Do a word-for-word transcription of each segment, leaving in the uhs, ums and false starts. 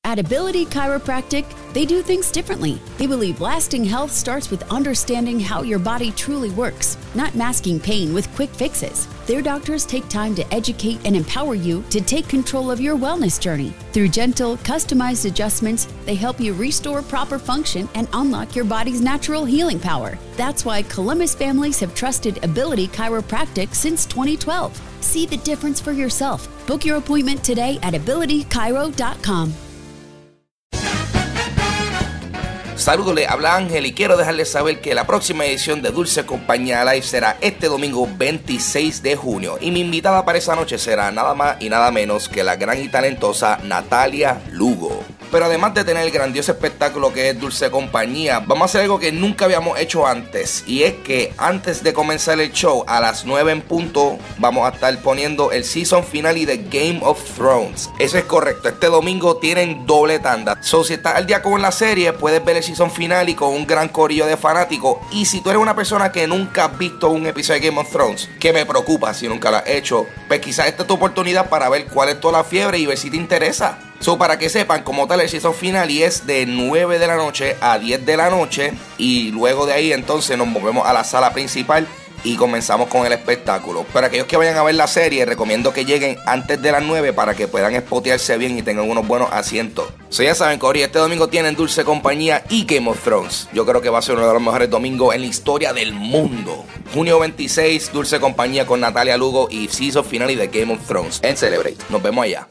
At Ability Chiropractic, they do things differently. They believe lasting health starts with understanding how your body truly works, not masking pain with quick fixes. Their doctors take time to educate and empower you to take control of your wellness journey. Through gentle, customized adjustments, they help you restore proper function and unlock your body's natural healing power. That's why Columbus families have trusted Ability Chiropractic since twenty twelve. See the difference for yourself. Book your appointment today at ability chiro dot com. Saludos, le habla Ángel y quiero dejarles saber que la próxima edición de Dulce Compañía Live será este domingo veintiséis de junio y mi invitada para esa noche será nada más y nada menos que la gran y talentosa Natalia Lugo. Pero además de tener el grandioso espectáculo que es Dulce Compañía, vamos a hacer algo que nunca habíamos hecho antes. Y es que antes de comenzar el show, a las nueve en punto, vamos a estar poniendo el season finale de Game of Thrones. Eso es correcto, este domingo tienen doble tanda. So, si estás al día con la serie, puedes ver el season finale con un gran corillo de fanáticos. Y si tú eres una persona que nunca has visto un episodio de Game of Thrones, que me preocupa si nunca lo has hecho, pues quizás esta es tu oportunidad para ver cuál es toda la fiebre y ver si te interesa. So, para que sepan, como tal, el season final y es de nueve de la noche a diez de la noche. Y luego de ahí, entonces, nos movemos a la sala principal y comenzamos con el espectáculo. Para aquellos que vayan a ver la serie, recomiendo que lleguen antes de las nueve para que puedan espotearse bien y tengan unos buenos asientos. So, ya saben, Cory, este domingo tienen Dulce Compañía y Game of Thrones. Yo creo que va a ser uno de los mejores domingos en la historia del mundo. Junio veintiséis, Dulce Compañía con Natalia Lugo y season final de Game of Thrones en Celebrate. Nos vemos allá.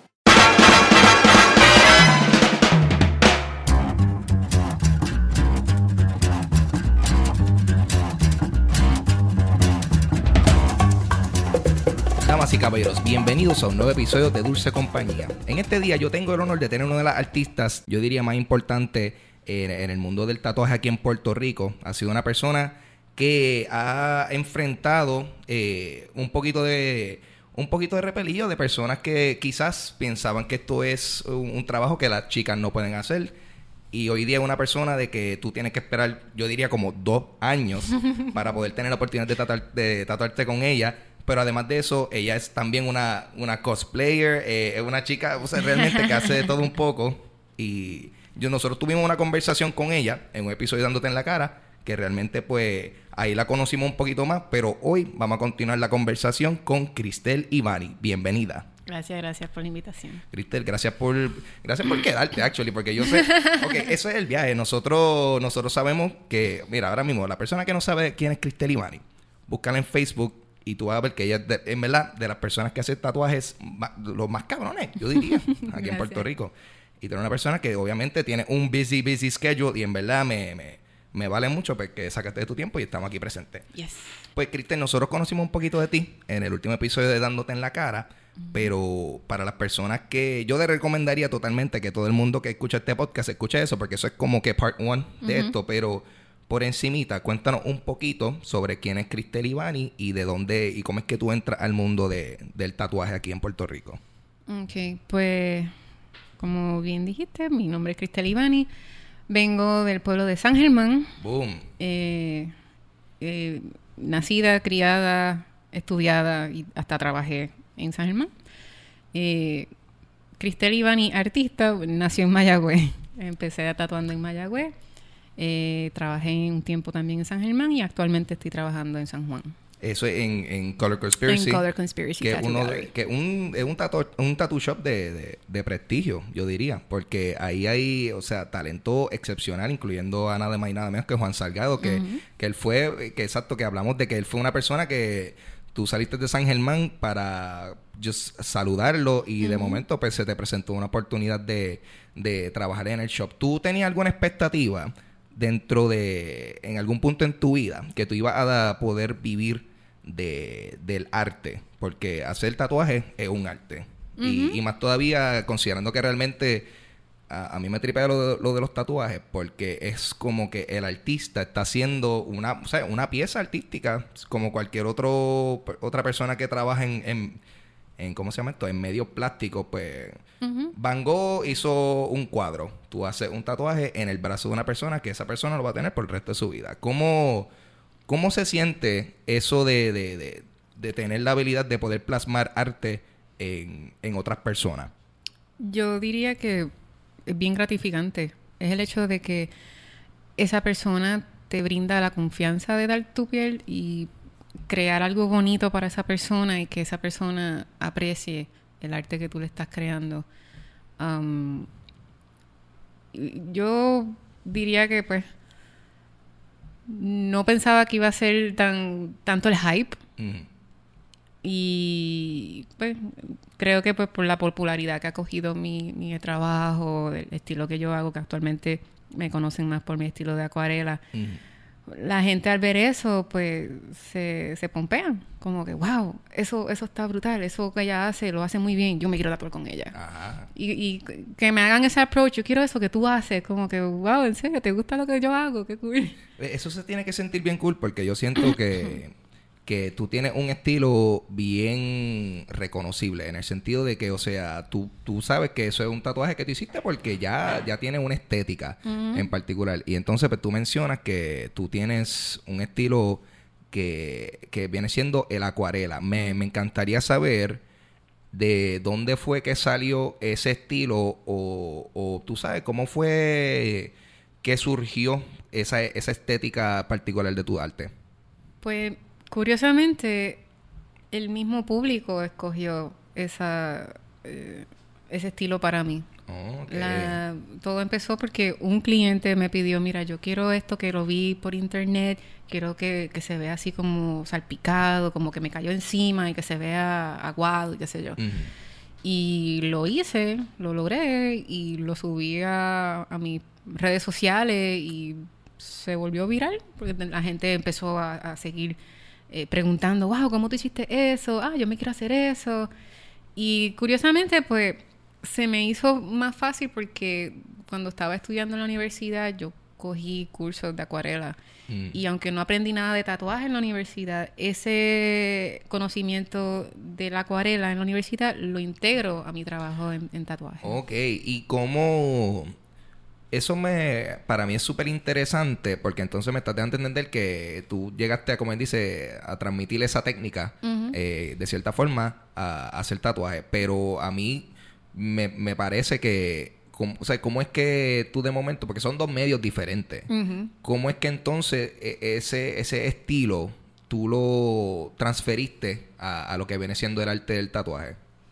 Damas y caballeros, bienvenidos a un nuevo episodio de Dulce Compañía. En este día yo tengo el honor de tener una de las artistas, yo diría más importante en, en el mundo del tatuaje aquí en Puerto Rico. Ha sido una persona que ha enfrentado eh, un poquito de un poquito de repelillo de personas que quizás pensaban que esto es un, un trabajo que las chicas no pueden hacer. Y hoy día es una persona de que tú tienes que esperar, yo diría como dos años para poder tener la oportunidad de, tatuar, de tatuarte con ella. Pero además de eso, ella es también una, una cosplayer, eh, es una chica, o sea, realmente que hace de todo un poco. Y yo, nosotros tuvimos una conversación con ella en un episodio Dándote en la Cara, que realmente pues ahí la conocimos un poquito más, pero hoy vamos a continuar la conversación con Cristel Ivani. Bienvenida. Gracias, gracias por la invitación. Cristel, gracias por gracias por quedarte, actually, porque yo sé, ok, eso es el viaje. Nosotros, nosotros sabemos que, mira, ahora mismo, la persona que no sabe quién es Cristel Ivani, búscala en Facebook. Y tú vas a ver que ella es, de, en verdad, de las personas que hacen tatuajes, más, los más cabrones, yo diría, aquí en Puerto Rico. Y tiene una persona que obviamente tiene un busy, busy schedule y en verdad me, me, me vale mucho porque sacaste de tu tiempo y estamos aquí presentes. Yes. Pues, Cristel, nosotros conocimos un poquito de ti en el último episodio de Dándote en la Cara, uh-huh. Pero para las personas que... Yo te recomendaría totalmente que todo el mundo que escucha este podcast escuche eso, porque eso es como que part one de uh-huh. esto, pero... Por encimita, cuéntanos un poquito sobre quién es Cristel Ivani y de dónde y cómo es que tú entras al mundo de, del tatuaje aquí en Puerto Rico. Ok, pues como bien dijiste, mi nombre es Cristel Ivani. Vengo del pueblo de San Germán. Boom. Eh, eh, nacida, criada, estudiada y hasta trabajé en San Germán. Eh, Cristel Ivani, artista, nació en Mayagüez. Empecé tatuando en Mayagüez. Eh, trabajé un tiempo también en San Germán y actualmente estoy trabajando en San Juan. Eso es en, en Color Conspiracy. En Color Conspiracy. Que, uno de, que un, es un tattoo, un tattoo shop de, de, de prestigio, yo diría. Porque ahí hay, o sea, talento excepcional, incluyendo a nada más y nada menos que Juan Salgado, que, uh-huh. que él fue, que exacto, que hablamos de que él fue una persona que tú saliste de San Germán para just saludarlo y uh-huh. de momento pues se te presentó una oportunidad de, de trabajar en el shop. ¿Tú tenías alguna expectativa dentro de, en algún punto en tu vida, que tú ibas a poder vivir de, del arte? Porque hacer tatuaje es un arte. Uh-huh. Y, y más todavía considerando que realmente a, a mí me tripea lo de, lo de los tatuajes, porque es como que el artista está haciendo una, o sea, una pieza artística, como cualquier otro otra persona que trabaja en, en, en ¿cómo se llama esto? En medios plásticos, pues... Uh-huh. Van Gogh hizo un cuadro. Tú haces un tatuaje en el brazo de una persona que esa persona lo va a tener por el resto de su vida. ¿Cómo, cómo se siente eso de, de, de, de tener la habilidad de poder plasmar arte en, en otras personas? Yo diría que es bien gratificante. Es el hecho de que esa persona te brinda la confianza de dar tu piel y crear algo bonito para esa persona y que esa persona aprecie el arte que tú le estás creando. Um, yo diría que pues no pensaba que iba a ser tan tanto el hype. Mm. Y pues creo que pues por la popularidad que ha cogido mi, mi trabajo, el estilo que yo hago, que actualmente me conocen más por mi estilo de acuarela, mm. la gente al ver eso pues se, se pompean, como que wow, eso eso está brutal, eso que ella hace lo hace muy bien, yo me quiero tatuar con ella. Ajá. Y, y que me hagan ese approach, yo quiero eso que tú haces, como que wow, en serio, ¿te gusta lo que yo hago? Qué cool. Eso se tiene que sentir bien cool porque yo siento que que tú tienes un estilo bien reconocible, en el sentido de que, o sea, tú, tú sabes que eso es un tatuaje que tú hiciste porque ya, ya tiene una estética uh-huh. en particular. Y entonces pues, tú mencionas que tú tienes un estilo que, que viene siendo el acuarela. Me, me encantaría saber de dónde fue que salió ese estilo o, o tú sabes cómo fue que surgió esa, esa estética particular de tu arte. Pues curiosamente, el mismo público escogió esa, eh, ese estilo para mí. Okay. La, todo empezó porque un cliente me pidió, mira, yo quiero esto que lo vi por internet, quiero que, que se vea así como salpicado, como que me cayó encima y que se vea aguado y qué sé yo. Uh-huh. Y lo hice, lo logré y lo subí a, a mis redes sociales y se volvió viral porque la gente empezó a, a seguir Eh, preguntando, wow, ¿cómo tú hiciste eso? Ah, yo me quiero hacer eso. Y curiosamente, pues, se me hizo más fácil porque cuando estaba estudiando en la universidad, yo cogí cursos de acuarela. Mm. Y aunque no aprendí nada de tatuaje en la universidad, ese conocimiento de la acuarela en la universidad lo integro a mi trabajo en, en tatuaje. Ok, ¿y cómo...? Eso me para mí es súper interesante porque entonces me estás dando a entender que tú llegaste a, como él dice, a transmitir esa técnica uh-huh. eh, de cierta forma a, a hacer tatuaje. Pero a mí me, me parece que, como, o sea, ¿cómo es que tú de momento, porque son dos medios diferentes, uh-huh. ¿cómo es que entonces ese, ese estilo tú lo transferiste a, a lo que viene siendo el arte del tatuaje?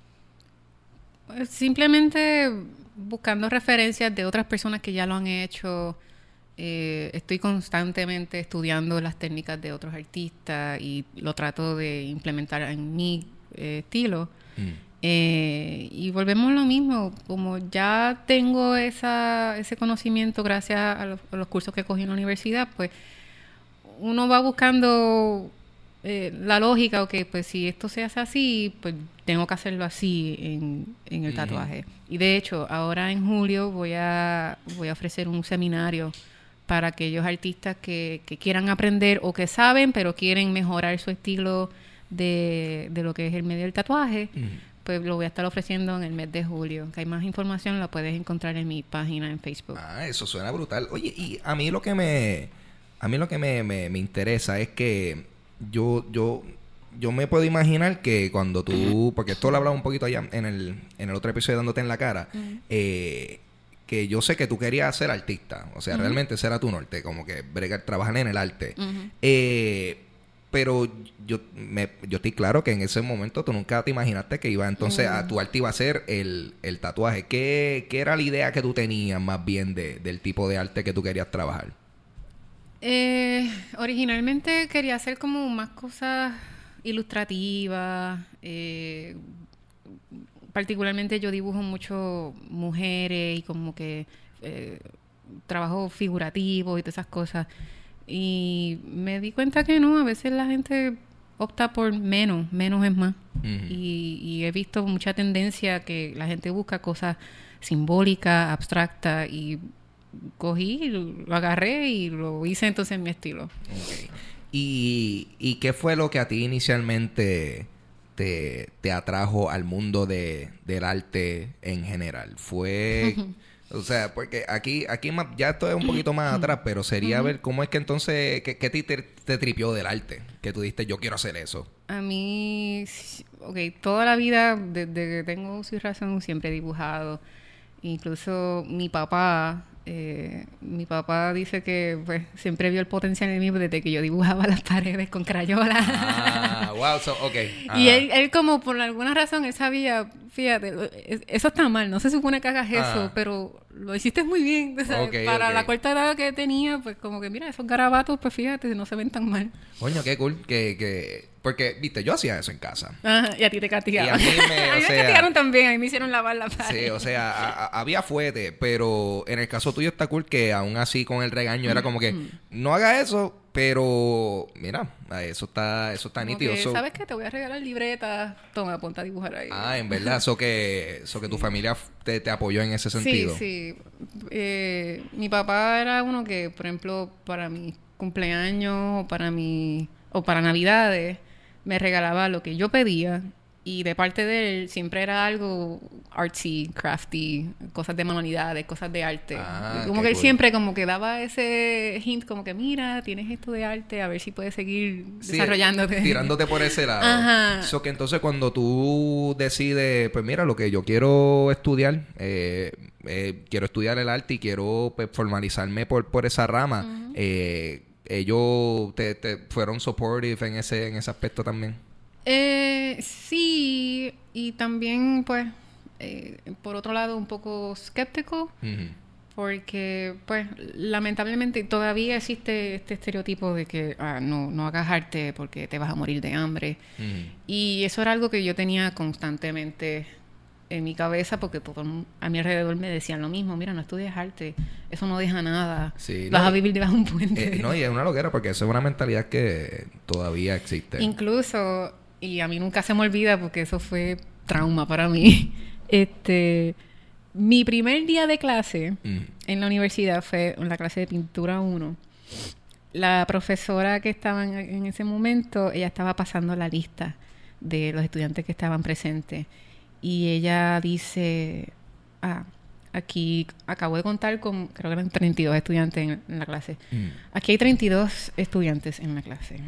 Simplemente buscando referencias de otras personas que ya lo han hecho. Eh, estoy constantemente estudiando las técnicas de otros artistas y lo trato de implementar en mi eh, estilo. Mm. Eh, y volvemos a lo mismo. Como ya tengo esa, ese conocimiento gracias a los, a los cursos que cogí en la universidad, pues uno va buscando eh, la lógica, ok, pues si esto se hace así, pues tengo que hacerlo así en, en el tatuaje. Mm. Y de hecho, ahora en julio voy a voy a ofrecer un seminario para aquellos artistas que, que quieran aprender o que saben, pero quieren mejorar su estilo de, de lo que es el medio del tatuaje. Mm. Pues lo voy a estar ofreciendo en el mes de julio. Que hay más información, la puedes encontrar en mi página en Facebook. Ah, eso suena brutal. Oye, y a mí lo que me a mí lo que me, me, me interesa es que yo yo yo me puedo imaginar que cuando tú, porque esto lo hablaba un poquito allá en el en el otro episodio dándote en la cara, uh-huh. eh, que yo sé que tú querías ser artista, o sea, uh-huh. realmente ese era tu norte, como que bregar, trabajar en el arte. Uh-huh. Eh, pero yo me, yo estoy claro que en ese momento tú nunca te imaginaste que iba entonces uh-huh. a tu arte iba a ser el, el tatuaje. ¿Qué, ¿Qué era la idea que tú tenías más bien de, del tipo de arte que tú querías trabajar? Eh, originalmente quería hacer como más cosas ilustrativas. Eh, particularmente yo dibujo mucho mujeres y como que eh, trabajo figurativo y todas esas cosas. Y me di cuenta que no, a veces la gente opta por menos, menos es más. Uh-huh. Y, y he visto mucha tendencia que la gente busca cosas simbólicas, abstractas, y cogí, lo agarré y lo hice entonces en mi estilo. Okay. ¿Y, ¿Y qué fue lo que a ti inicialmente te, te atrajo al mundo de, del arte en general? ¿Fue... O sea, porque aquí aquí más, ya esto es un poquito más atrás, pero sería uh-huh. ver cómo es que entonces, ¿qué, qué te, te tripió del arte? Que tú dijiste, yo quiero hacer eso. A mí, ok, toda la vida, desde que tengo uso y razón, siempre he dibujado. Incluso mi papá, eh, mi papá dice que pues siempre vio el potencial en mí desde que yo dibujaba las paredes con crayola. Ah, wow, so, ok. Ajá. Y él, él como por alguna razón, él sabía, fíjate, eso está mal, no se supone que hagas eso, Ajá. pero lo hiciste muy bien. O sea, Okay, para okay. la corta edad que tenía, pues como que mira, esos garabatos, pues fíjate, no se ven tan mal. Coño, qué cool. Que, que... Porque, viste, yo hacía eso en casa. Ajá, y a ti te castigaron. Y a mí me, a mí o me sea... castigaron también, a mí me hicieron lavar la pared. Sí, o sea, a, a, había fuete, pero en el caso tuyo está cool que aún así con el regaño era como que no haga eso, pero mira, eso está eso está Como nítido. que, So, ¿sabes qué? Te voy a regalar libretas. Toma, ponte a dibujar ahí. ah, en verdad, eso que eso que tu familia te, te apoyó en ese sentido. Sí, sí. Eh, mi papá era uno que, por ejemplo, para mis cumpleaños o para mi o para Navidades me regalaba lo que yo pedía. Y de parte de él siempre era algo artsy, crafty, cosas de manualidades, cosas de arte. Ah, como qué que él cool. siempre como que daba ese hint como que mira, tienes esto de arte, a ver si puedes seguir Sí, desarrollándote. tirándote por ese lado. Ajá. So que entonces cuando tú decides, pues mira, lo que yo quiero estudiar, eh, eh, quiero estudiar el arte y quiero pues, formalizarme por, por esa rama, Ujú. eh, ellos te, te fueron supportive en ese, en ese aspecto también. Eh, sí, y también, pues, eh, por otro lado, un poco escéptico, Ujú. porque, pues, lamentablemente todavía existe este estereotipo de que ah, no, no hagas arte porque te vas a morir de hambre. Ujú. Y eso era algo que yo tenía constantemente en mi cabeza porque todo el mundo a mi alrededor me decían lo mismo. Mira, no estudies arte, eso no deja nada. Sí, vas no, a vivir debajo de un puente. Eh, no, y es una loquera porque eso es una mentalidad que todavía existe. Incluso, y a mí nunca se me olvida porque eso fue trauma para mí. Este, mi primer día de clase Mm. en la universidad fue en la clase de pintura uno. La profesora que estaba en, en ese momento, ella estaba pasando la lista de los estudiantes que estaban presentes. Y ella dice, ah, aquí acabo de contar con, creo que eran treinta y dos estudiantes en, en la clase. Mm. Aquí hay treinta y dos estudiantes en la clase.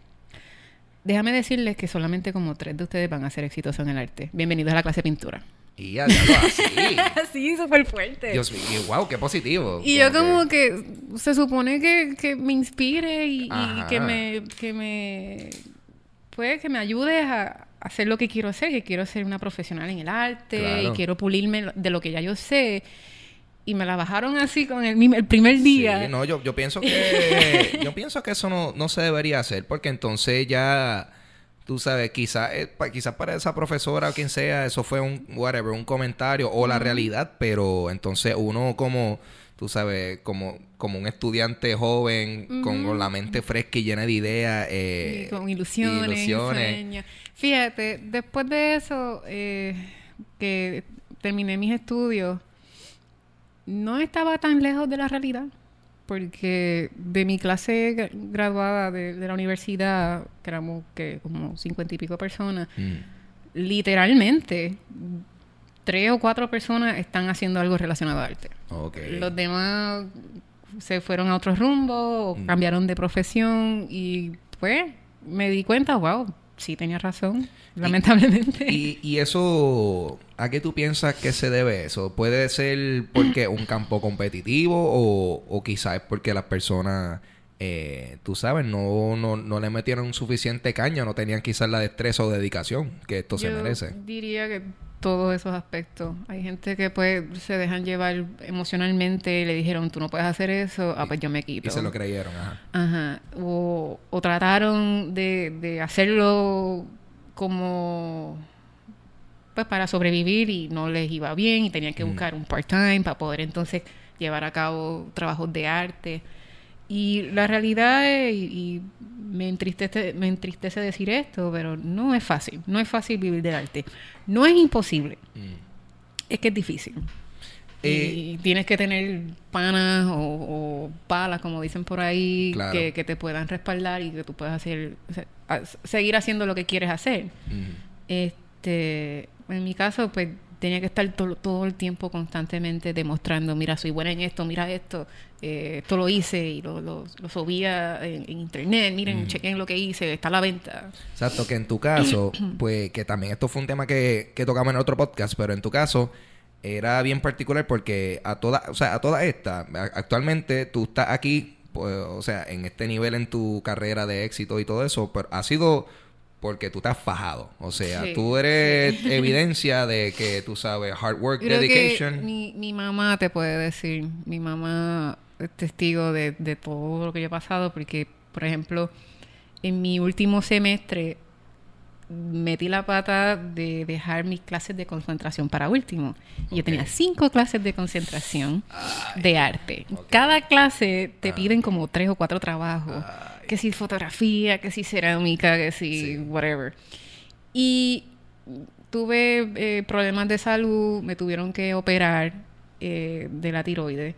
Déjame decirles que solamente como tres de ustedes van a ser exitosos en el arte. Bienvenidos a la clase de pintura. Y ya, ya lo así. Sí, súper fuerte. Dios mío, wow, qué positivo. Y yo como que se supone que, que me inspire y, y Ajá. que me, que me, pues, que me ayude a hacer lo que quiero hacer, que quiero ser una profesional en el arte Claro. y quiero pulirme de lo que ya yo sé. Y me la bajaron así con el, mismo- el primer día. Sí, no, yo, yo pienso que yo pienso que eso no, no se debería hacer porque entonces ya tú sabes, quizás eh, pa- quizás para esa profesora o quien sea eso fue un whatever, un comentario o la realidad, pero entonces uno como tú sabes, como como un estudiante joven con, Ujú. con la mente fresca y llena de ideas eh, Y con ilusiones, ilusiones. sueños. Fíjate, después de eso, eh, que terminé mis estudios, no estaba tan lejos de la realidad, porque de mi clase gra- graduada de, de la universidad, que éramos que como cincuenta y pico personas, Mm. literalmente tres o cuatro personas están haciendo algo relacionado a arte. Ok. Los demás se fueron a otro rumbo o Mm. cambiaron de profesión y pues me di cuenta, wow, sí tenía razón, lamentablemente. Y, y eso, ¿a qué tú piensas que se debe eso? ¿Puede ser porque un campo competitivo o, o quizás es porque las personas, eh, tú sabes, no, no, no le metieron suficiente caña, no tenían quizás la destreza o dedicación que esto se Yo merece? diría que todos esos aspectos. Hay gente que pues se dejan llevar emocionalmente y le dijeron, tú no puedes hacer eso, ah, pues yo me quito. Y se lo creyeron, ajá. Ajá. O, o trataron de, de hacerlo como pues para sobrevivir y no les iba bien y tenían que Mm. buscar un part-time para poder entonces llevar a cabo trabajos de arte. Y la realidad es, y, y me entristece, me entristece decir esto, pero no es fácil. No es fácil vivir del arte. No es imposible. Mm. Es que es difícil. Eh, y tienes que tener panas o, o palas, como dicen por ahí, Claro. que, que te puedan respaldar y que tú puedas hacer, o sea, a- seguir haciendo lo que quieres hacer. Mm. Este, en mi caso, pues tenía que estar to- todo el tiempo constantemente demostrando, mira, soy buena en esto, mira esto, eh, esto lo hice y lo, lo, lo subía en, en internet, miren, Mm. chequen lo que hice, está a la venta. Exacto, que en tu caso, pues que también esto fue un tema que, que tocamos en otro podcast, pero en tu caso, era bien particular porque a todas, o sea, a todas estas, actualmente tú estás aquí, pues, o sea, en este nivel en tu carrera de éxito y todo eso, pero ha sido porque tú te has fajado. O sea, sí, tú eres sí. evidencia de que tú sabes, hard work, Creo dedication. Que mi, mi mamá te puede decir, mi mamá es testigo de, de todo lo que yo he pasado, porque, por ejemplo, en mi último semestre metí la pata de dejar mis clases de concentración para último. Okay. Yo tenía cinco clases de concentración Ay, de arte. Okay. Cada clase te ah. piden como tres o cuatro trabajos. Ay. Que si fotografía, que si cerámica, que si sí. whatever. Y tuve eh, problemas de salud, me tuvieron que operar eh, de la tiroides.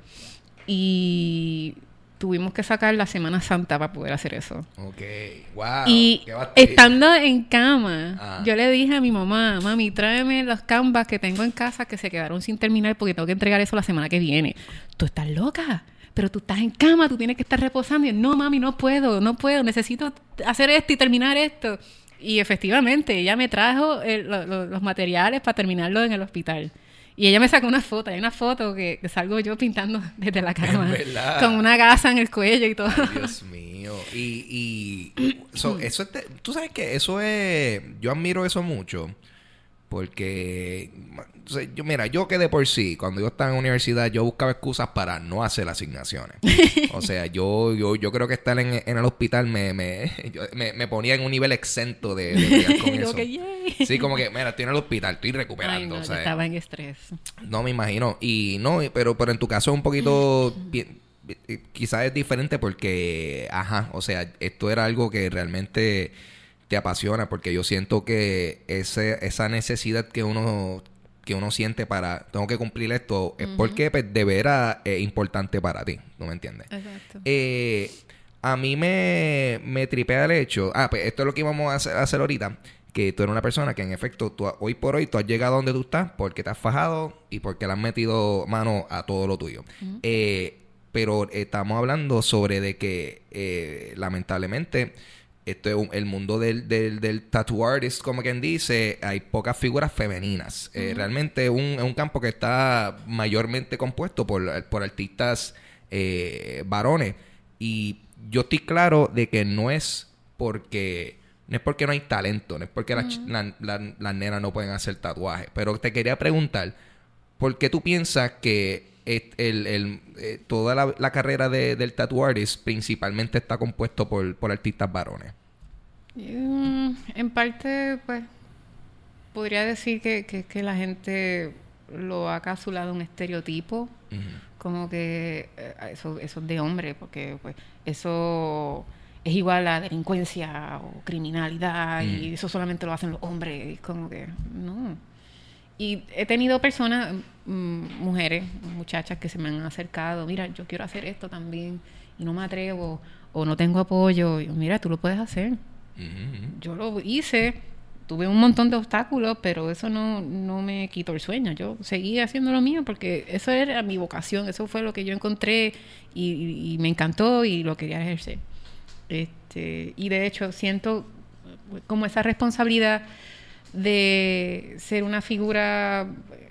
Y tuvimos que sacar la Semana Santa para poder hacer eso. Ok, wow. Y estando en cama, ah. yo le dije a mi mamá, mami, tráeme los canvas que tengo en casa que se quedaron sin terminar porque tengo que entregar eso la semana que viene. ¿Tú estás loca? Pero tú estás en cama, tú tienes que estar reposando. Y yo, no, mami, no puedo, no puedo, necesito hacer esto y terminar esto. Y efectivamente, ella me trajo el, lo, lo, los materiales para terminarlo en el hospital. Y ella me sacó una foto. Hay una foto que, que salgo yo pintando desde la cama. Con una gasa en el cuello y todo. Ay, Dios mío. Y, y so, eso es... De, tú sabes que eso es... Yo admiro eso mucho. Porque... O sea, yo, mira, yo que de por sí, cuando yo estaba en universidad, yo buscaba excusas para no hacer asignaciones. O sea, yo yo, yo creo que estar en, en el hospital me me, yo, me me ponía en un nivel exento de, de bregar con eso. Que, sí, como que, mira, estoy en el hospital, estoy recuperando. Ay, no, o sea, estaba en estrés. No, me imagino. Y no, pero, pero en tu caso es un poquito... bien, quizás es diferente porque, ajá, o sea, esto era algo que realmente te apasiona, porque yo siento que ese, esa necesidad que uno... que uno siente para, tengo que cumplir esto, es uh-huh. porque pues, de veras es importante para ti, ¿no me entiendes? Exacto. Eh, a mí me, me tripea el hecho, ah, pues esto es lo que íbamos a hacer, a hacer ahorita, que tú eres una persona que en efecto, tú, hoy por hoy, tú has llegado donde tú estás porque te has fajado y porque le has metido mano a todo lo tuyo. Uh-huh. Eh, pero estamos hablando sobre de que, eh, lamentablemente... Esto es un, el mundo del, del, del tattoo artist, como quien dice, hay pocas figuras femeninas. Uh-huh. Eh, realmente es un, es un campo que está mayormente compuesto por, por artistas eh, varones. Y yo estoy claro de que no es porque no es porque no hay talento, no es porque uh-huh. las la, la, la nenas no pueden hacer tatuajes. Pero te quería preguntar, ¿por qué tú piensas que el, el, el, eh, toda la, la carrera de, del tattoo artist principalmente está compuesto por, por artistas varones? Mm, en parte, pues, podría decir que, que, que la gente lo ha casulado un estereotipo, uh-huh. como que eh, eso, eso es de hombre, porque pues eso es igual a delincuencia o criminalidad, uh-huh. y eso solamente lo hacen los hombres, y como que no. Y he tenido personas, m- mujeres, muchachas que se me han acercado, mira, yo quiero hacer esto también y no me atrevo o no tengo apoyo. Y, mira, tú lo puedes hacer. Uh-huh. Yo lo hice, tuve un montón de obstáculos, pero eso no, no me quitó el sueño. Yo seguí haciendo lo mío porque eso era mi vocación, eso fue lo que yo encontré y, y, y me encantó y lo quería ejercer. Este, y de hecho siento como esa responsabilidad de ser una figura,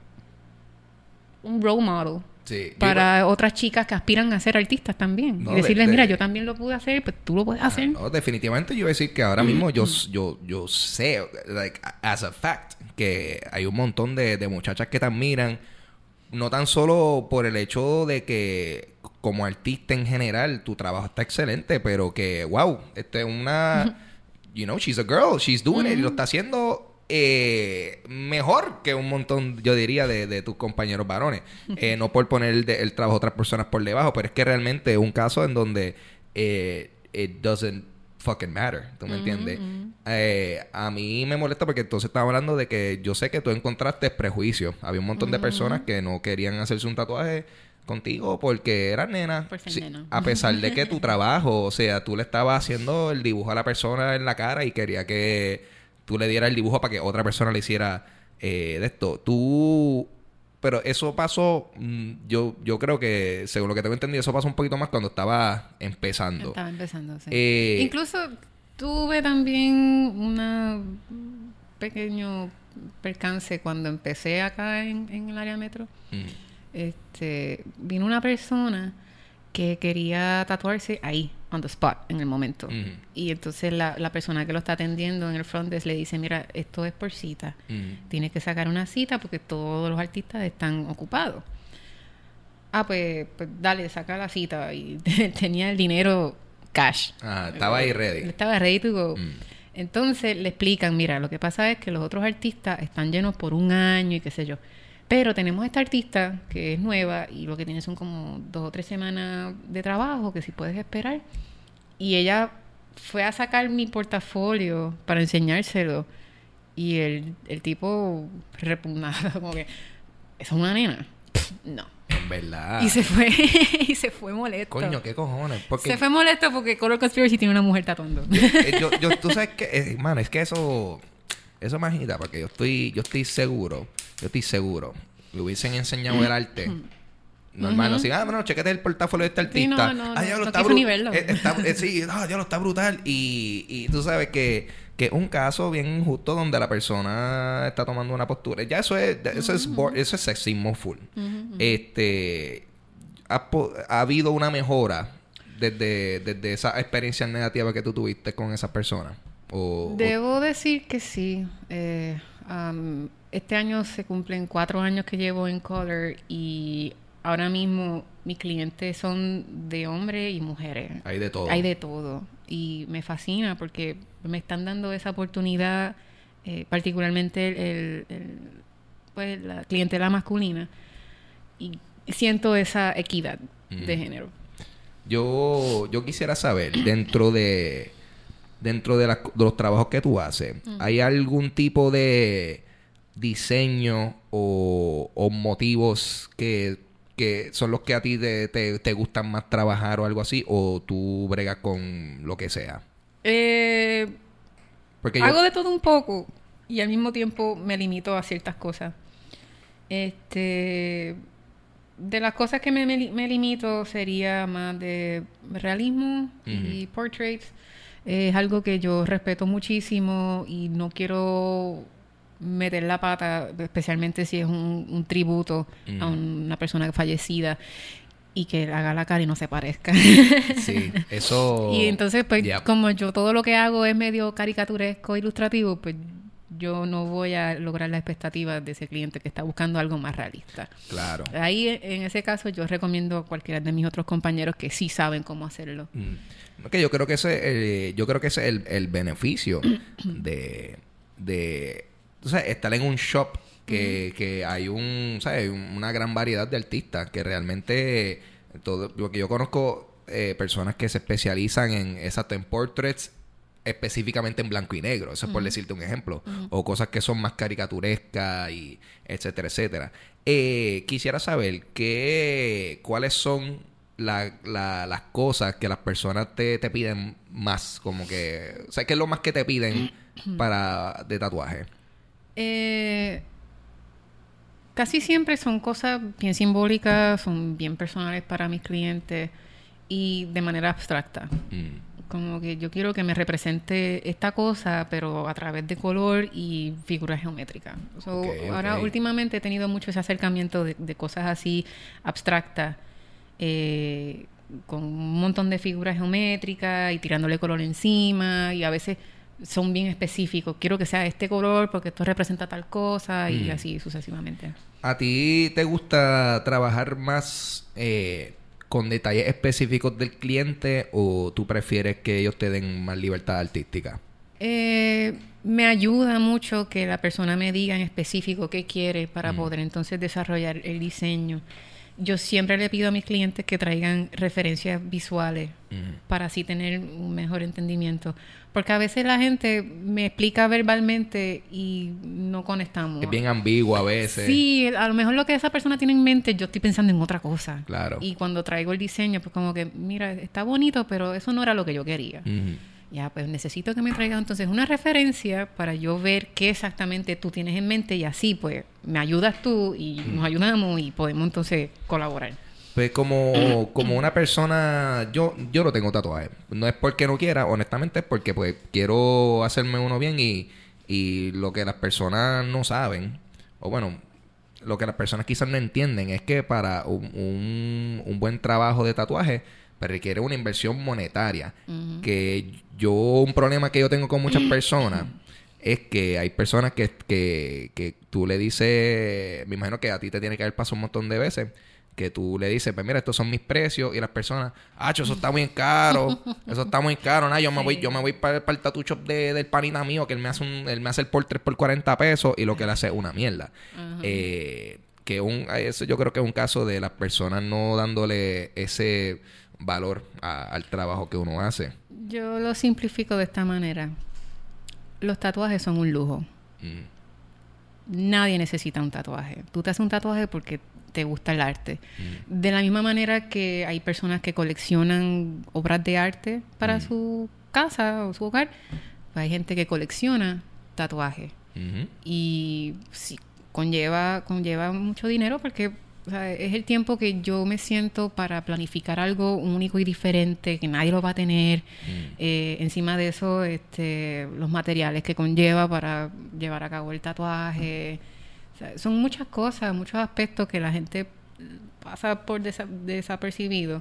un role model, sí, para yo, otras chicas que aspiran a ser artistas también. No, y decirles, de, de, mira, yo también lo pude hacer, pues tú lo puedes ah, hacer. No, definitivamente yo voy a decir que ahora mismo yo, yo, yo sé, like, as a fact, que hay un montón de, de muchachas que te admiran, no tan solo por el hecho de que como artista en general tu trabajo está excelente, pero que, wow, este es una... You know, she's a girl, she's doing uh-huh. it, y lo está haciendo... Eh, mejor que un montón, yo diría, de, de tus compañeros varones. Eh, no por poner el, de, el trabajo de otras personas por debajo, pero es que realmente es un caso en donde eh, it doesn't fucking matter. ¿Tú me uh-huh, entiendes? Uh-huh. Eh, a mí me molesta porque entonces estaba hablando de que yo sé que tú encontraste prejuicio. Había un montón uh-huh. de personas que no querían hacerse un tatuaje contigo porque eran nenas. Por ser sí, nena. A pesar de que tu trabajo, o sea, tú le estabas haciendo el dibujo a la persona en la cara y quería que tú le dieras el dibujo para que otra persona le hiciera eh, de esto. Tú... Pero eso pasó... Mmm, yo yo creo que, según lo que tengo entendido, eso pasó un poquito más cuando estaba empezando. Estaba empezando, sí. Eh, Incluso tuve también una pequeño percance cuando empecé acá en, en el área metro. Mm. Este, vino una persona que quería tatuarse ahí, on the spot, en el momento. Mm. Y entonces la, la persona que lo está atendiendo en el front desk le dice, mira, esto es por cita. Mm. Tienes que sacar una cita porque todos los artistas están ocupados. Ah, pues, pues dale, saca la cita. Y tenía el dinero cash. Ah, estaba ahí ready. Estaba ready to go. Mm. Entonces le explican, mira, lo que pasa es que los otros artistas están llenos por un año y qué sé yo. Pero tenemos esta artista que es nueva y lo que tiene son como dos o tres semanas de trabajo que si puedes esperar. Y ella fue a sacar mi portafolio para enseñárselo y el, el tipo repugnado, como que, ¿esa es una nena? Pff, no. En verdad. Y se fue, y se fue molesto. Coño, ¿qué cojones? Porque se fue molesto porque Color Conspiracy tiene una mujer tatuando. yo, yo, tú sabes que, eh, mano, es que eso, eso me agita porque yo estoy, yo estoy seguro, yo estoy seguro, le hubiesen enseñado el arte. Normal, uh-huh. Así, ah, bueno, chequete el portafolio de este artista. Sí, no, no, ah, ya no, lo no está brutal. Eh, está, eh, sí, ah, ya lo está brutal. Y, y tú sabes que, que es un caso bien injusto donde la persona está tomando una postura. Ya eso es, eso uh-huh. es, bo- eso es sexismo full. Uh-huh. Este, ha, ha habido una mejora desde, desde esa experiencia negativa que tú tuviste con esa persona. O, Debo o... decir que sí. Eh, um, este año se cumplen cuatro años que llevo en Color y ahora mismo mis clientes son de hombres y mujeres. Hay de todo. Hay de todo. Y me fascina porque me están dando esa oportunidad, eh, particularmente el, el, el, pues la clientela masculina. Y siento esa equidad mm. de género. Yo, yo quisiera saber, dentro de dentro de, la, de los trabajos que tú haces, mm. ¿hay algún tipo de diseño o, o motivos que, que son los que a ti te, te, te gustan más trabajar o algo así? ¿O tú bregas con lo que sea? Eh, Porque hago yo... de todo un poco y al mismo tiempo me limito a ciertas cosas. Este... De las cosas que me, me, me limito sería más de realismo uh-huh. y portraits. Es algo que yo respeto muchísimo y no quiero meter la pata, especialmente si es un, un tributo uh-huh. a una persona fallecida y que haga la cara y no se parezca. Sí, eso... Y entonces, pues, yep. como yo todo lo que hago es medio caricaturesco, ilustrativo, pues yo no voy a lograr las expectativas de ese cliente que está buscando algo más realista. Claro. Ahí, en ese caso, yo recomiendo a cualquiera de mis otros compañeros que sí saben cómo hacerlo. Mm. Okay, yo creo que ese, eh, yo creo que ese es el, el beneficio de, de, tú sabes, estar en un shop que, uh-huh. que hay un, ¿sabes? Una gran variedad de artistas que realmente todo, porque yo conozco eh, personas que se especializan en esas en portraits específicamente en blanco y negro, eso es uh-huh. por decirte un ejemplo, uh-huh. o cosas que son más caricaturescas y etcétera, etcétera. Eh, quisiera saber qué, cuáles son la, la, las cosas que las personas te, te piden más, como que, o sea, ¿qué es lo más que te piden para de tatuaje? Eh, casi siempre son cosas bien simbólicas, son bien personales para mis clientes y de manera abstracta. Mm. Como que yo quiero que me represente esta cosa, pero a través de color y figuras geométricas. So, okay, ahora, okay. últimamente he tenido mucho ese acercamiento de, de cosas así abstractas, eh, con un montón de figuras geométricas y tirándole color encima, y a veces son bien específicos. Quiero que sea este color porque esto representa tal cosa, y mm. así sucesivamente. ¿A ti te gusta trabajar más... Eh, con detalles específicos del cliente o tú prefieres que ellos te den más libertad artística? Eh, me ayuda mucho que la persona me diga en específico qué quiere para mm. poder entonces desarrollar el diseño. Yo siempre le pido a mis clientes que traigan referencias visuales mm. para así tener un mejor entendimiento. Porque a veces la gente me explica verbalmente y no conectamos. Es bien ambiguo a veces. Sí, a lo mejor lo que esa persona tiene en mente, yo estoy pensando en otra cosa. Claro. Y cuando traigo el diseño, pues como que, mira, está bonito, pero eso no era lo que yo quería. Mm-hmm. Ya, pues necesito que me traiga entonces una referencia para yo ver qué exactamente tú tienes en mente y así, pues, me ayudas tú y mm. nos ayudamos y podemos entonces colaborar. Pues como, como una persona, yo yo no tengo tatuaje. No es porque no quiera, honestamente es porque pues quiero hacerme uno bien y, Y lo que las personas no saben, o bueno, lo que las personas quizás no entienden es que para un, un, un buen trabajo de tatuaje pues requiere una inversión monetaria. Uh-huh. Que yo, un problema que yo tengo con muchas personas es que hay personas que, que, que tú le dices, me imagino que a ti te tiene que haber pasado un montón de veces, que tú le dices, pues mira, estos son mis precios, y las personas, ah, eso está muy caro, eso está muy caro, nada, yo me voy, yo me voy para, para el tattoo shop de, del panita mío, que él me hace un, él me hace el por tres por cuarenta pesos, y lo que él hace es una mierda. Uh-huh. Eh, que un, eso yo creo que es un caso de las personas no dándole ese valor a, al trabajo que uno hace. Yo lo simplifico de esta manera. Los tatuajes son un lujo. Mm. Nadie necesita un tatuaje. Tú te haces un tatuaje porque te gusta el arte. Mm. De la misma manera que hay personas que coleccionan obras de arte para mm. su casa o su hogar, pues hay gente que colecciona tatuajes. Mm-hmm. Y sí, conlleva, conlleva mucho dinero porque, o sea, es el tiempo que yo me siento para planificar algo único y diferente, que nadie lo va a tener. Mm. Eh, encima de eso, este, los materiales que conlleva para llevar a cabo el tatuaje. O sea, son muchas cosas, muchos aspectos que la gente pasa por desa- desapercibido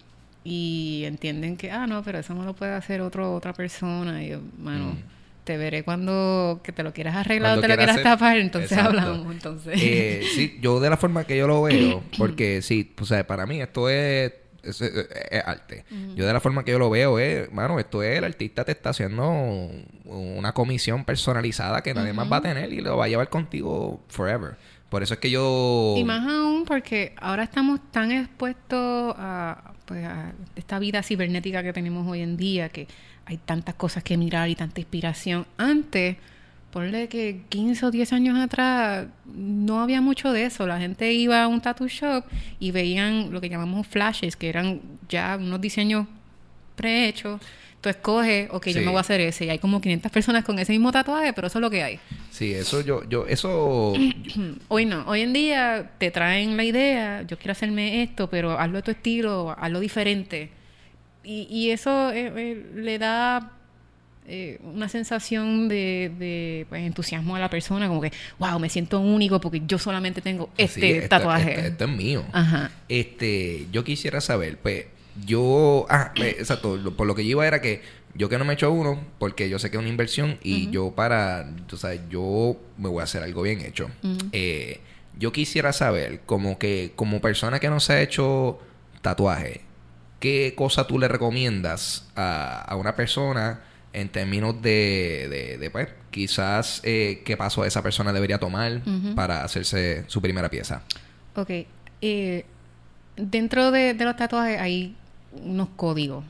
y entienden que, ah, no, pero eso no lo puede hacer otro, otra persona. Y yo, bueno... Mm. Te veré cuando que te lo quieras arreglar o te lo quieras hacer, tapar, entonces exacto. hablamos. Entonces. Eh, sí, yo de la forma que yo lo veo, porque sí, o sea, para mí esto es, es, es, es arte. Uh-huh. Yo de la forma que yo lo veo es, mano, esto es el artista te está haciendo una comisión personalizada que nadie uh-huh. más va a tener y lo va a llevar contigo forever. Por eso es que yo... Y más aún porque ahora estamos tan expuestos a, pues, a esta vida cibernética que tenemos hoy en día, que hay tantas cosas que mirar y tanta inspiración. Antes, ponle que quince o diez años atrás, no había mucho de eso. La gente iba a un tattoo shop y veían lo que llamamos flashes, que eran ya unos diseños prehechos. Tú escoges, ok, sí. yo me voy a hacer ese. Y hay como quinientas personas con ese mismo tatuaje, pero eso es lo que hay. Sí, eso yo... yo eso Hoy no. Hoy en día te traen la idea, yo quiero hacerme esto, pero hazlo de tu estilo, hazlo diferente. Y, y eso eh, eh, le da eh, una sensación de, de pues, entusiasmo a la persona, como que, wow, me siento único porque yo solamente tengo este sí, esto, tatuaje. Esto, esto es mío. Ajá. Este, yo quisiera saber, pues, yo... Ah, pues, exacto. Lo, por lo que yo iba era que yo que no me he hecho uno, porque yo sé que es una inversión y uh-huh. yo para... O sea, yo me voy a hacer algo bien hecho. Uh-huh. Eh, yo quisiera saber, como que, como persona que no se ha hecho tatuaje, ¿qué cosa tú le recomiendas a, a una persona en términos de, de, de pues, quizás eh, qué paso esa persona debería tomar uh-huh. para hacerse su primera pieza? Ok. Eh, dentro de, de los tatuajes hay unos códigos.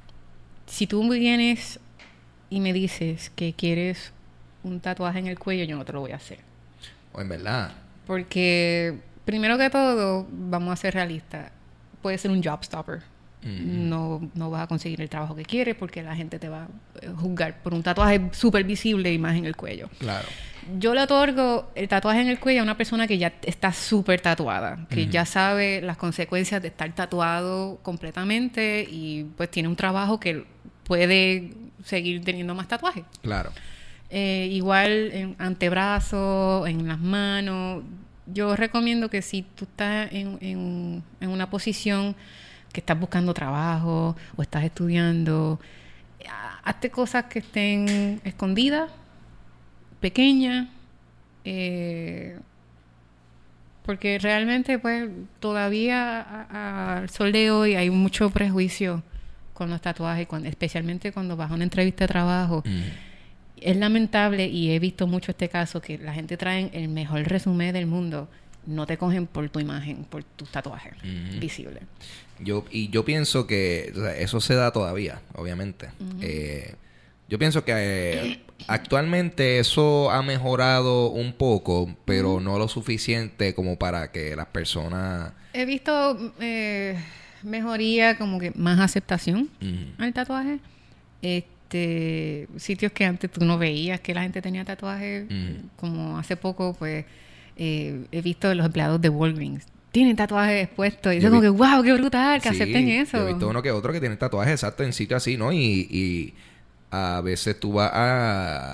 Si tú vienes y me dices que quieres un tatuaje en el cuello, yo no te lo voy a hacer. ¿O en verdad? Porque, primero que todo, vamos a ser realistas. Puede ser un job stopper. Mm. No, no vas a conseguir el trabajo que quieres porque la gente te va a juzgar por un tatuaje súper visible y más en el cuello. Claro. Yo le otorgo el tatuaje en el cuello a una persona que ya está súper tatuada, que mm. ya sabe las consecuencias de estar tatuado completamente y pues tiene un trabajo que puede seguir teniendo más tatuajes. Claro. Eh, igual en antebrazos, en las manos. Yo recomiendo que si tú estás en, en, en una posición que estás buscando trabajo o estás estudiando, hazte cosas que estén escondidas, pequeñas, eh, porque realmente pues todavía al sol de hoy hay mucho prejuicio con los tatuajes, cuando, especialmente cuando vas a una entrevista de trabajo. Mm. Es lamentable y he visto mucho este caso que la gente trae el mejor resumen del mundo, no te cogen por tu imagen, por tus tatuajes mm-hmm. visibles. Yo, y yo pienso que o sea, eso se da todavía, obviamente. Uh-huh. Eh, yo pienso que eh, actualmente eso ha mejorado un poco, pero uh-huh. no lo suficiente como para que las personas... He visto eh, mejoría, como que más aceptación uh-huh. al tatuaje. Este, sitios que antes tú no veías que la gente tenía tatuajes, uh-huh. como hace poco, pues eh, he visto los empleados de Walgreens tienen tatuajes expuestos y es como que wow, qué brutal que sí, acepten eso. Yo he visto uno que otro que tiene tatuajes exactos en sitios así, ¿no? Y, y a veces tú vas a,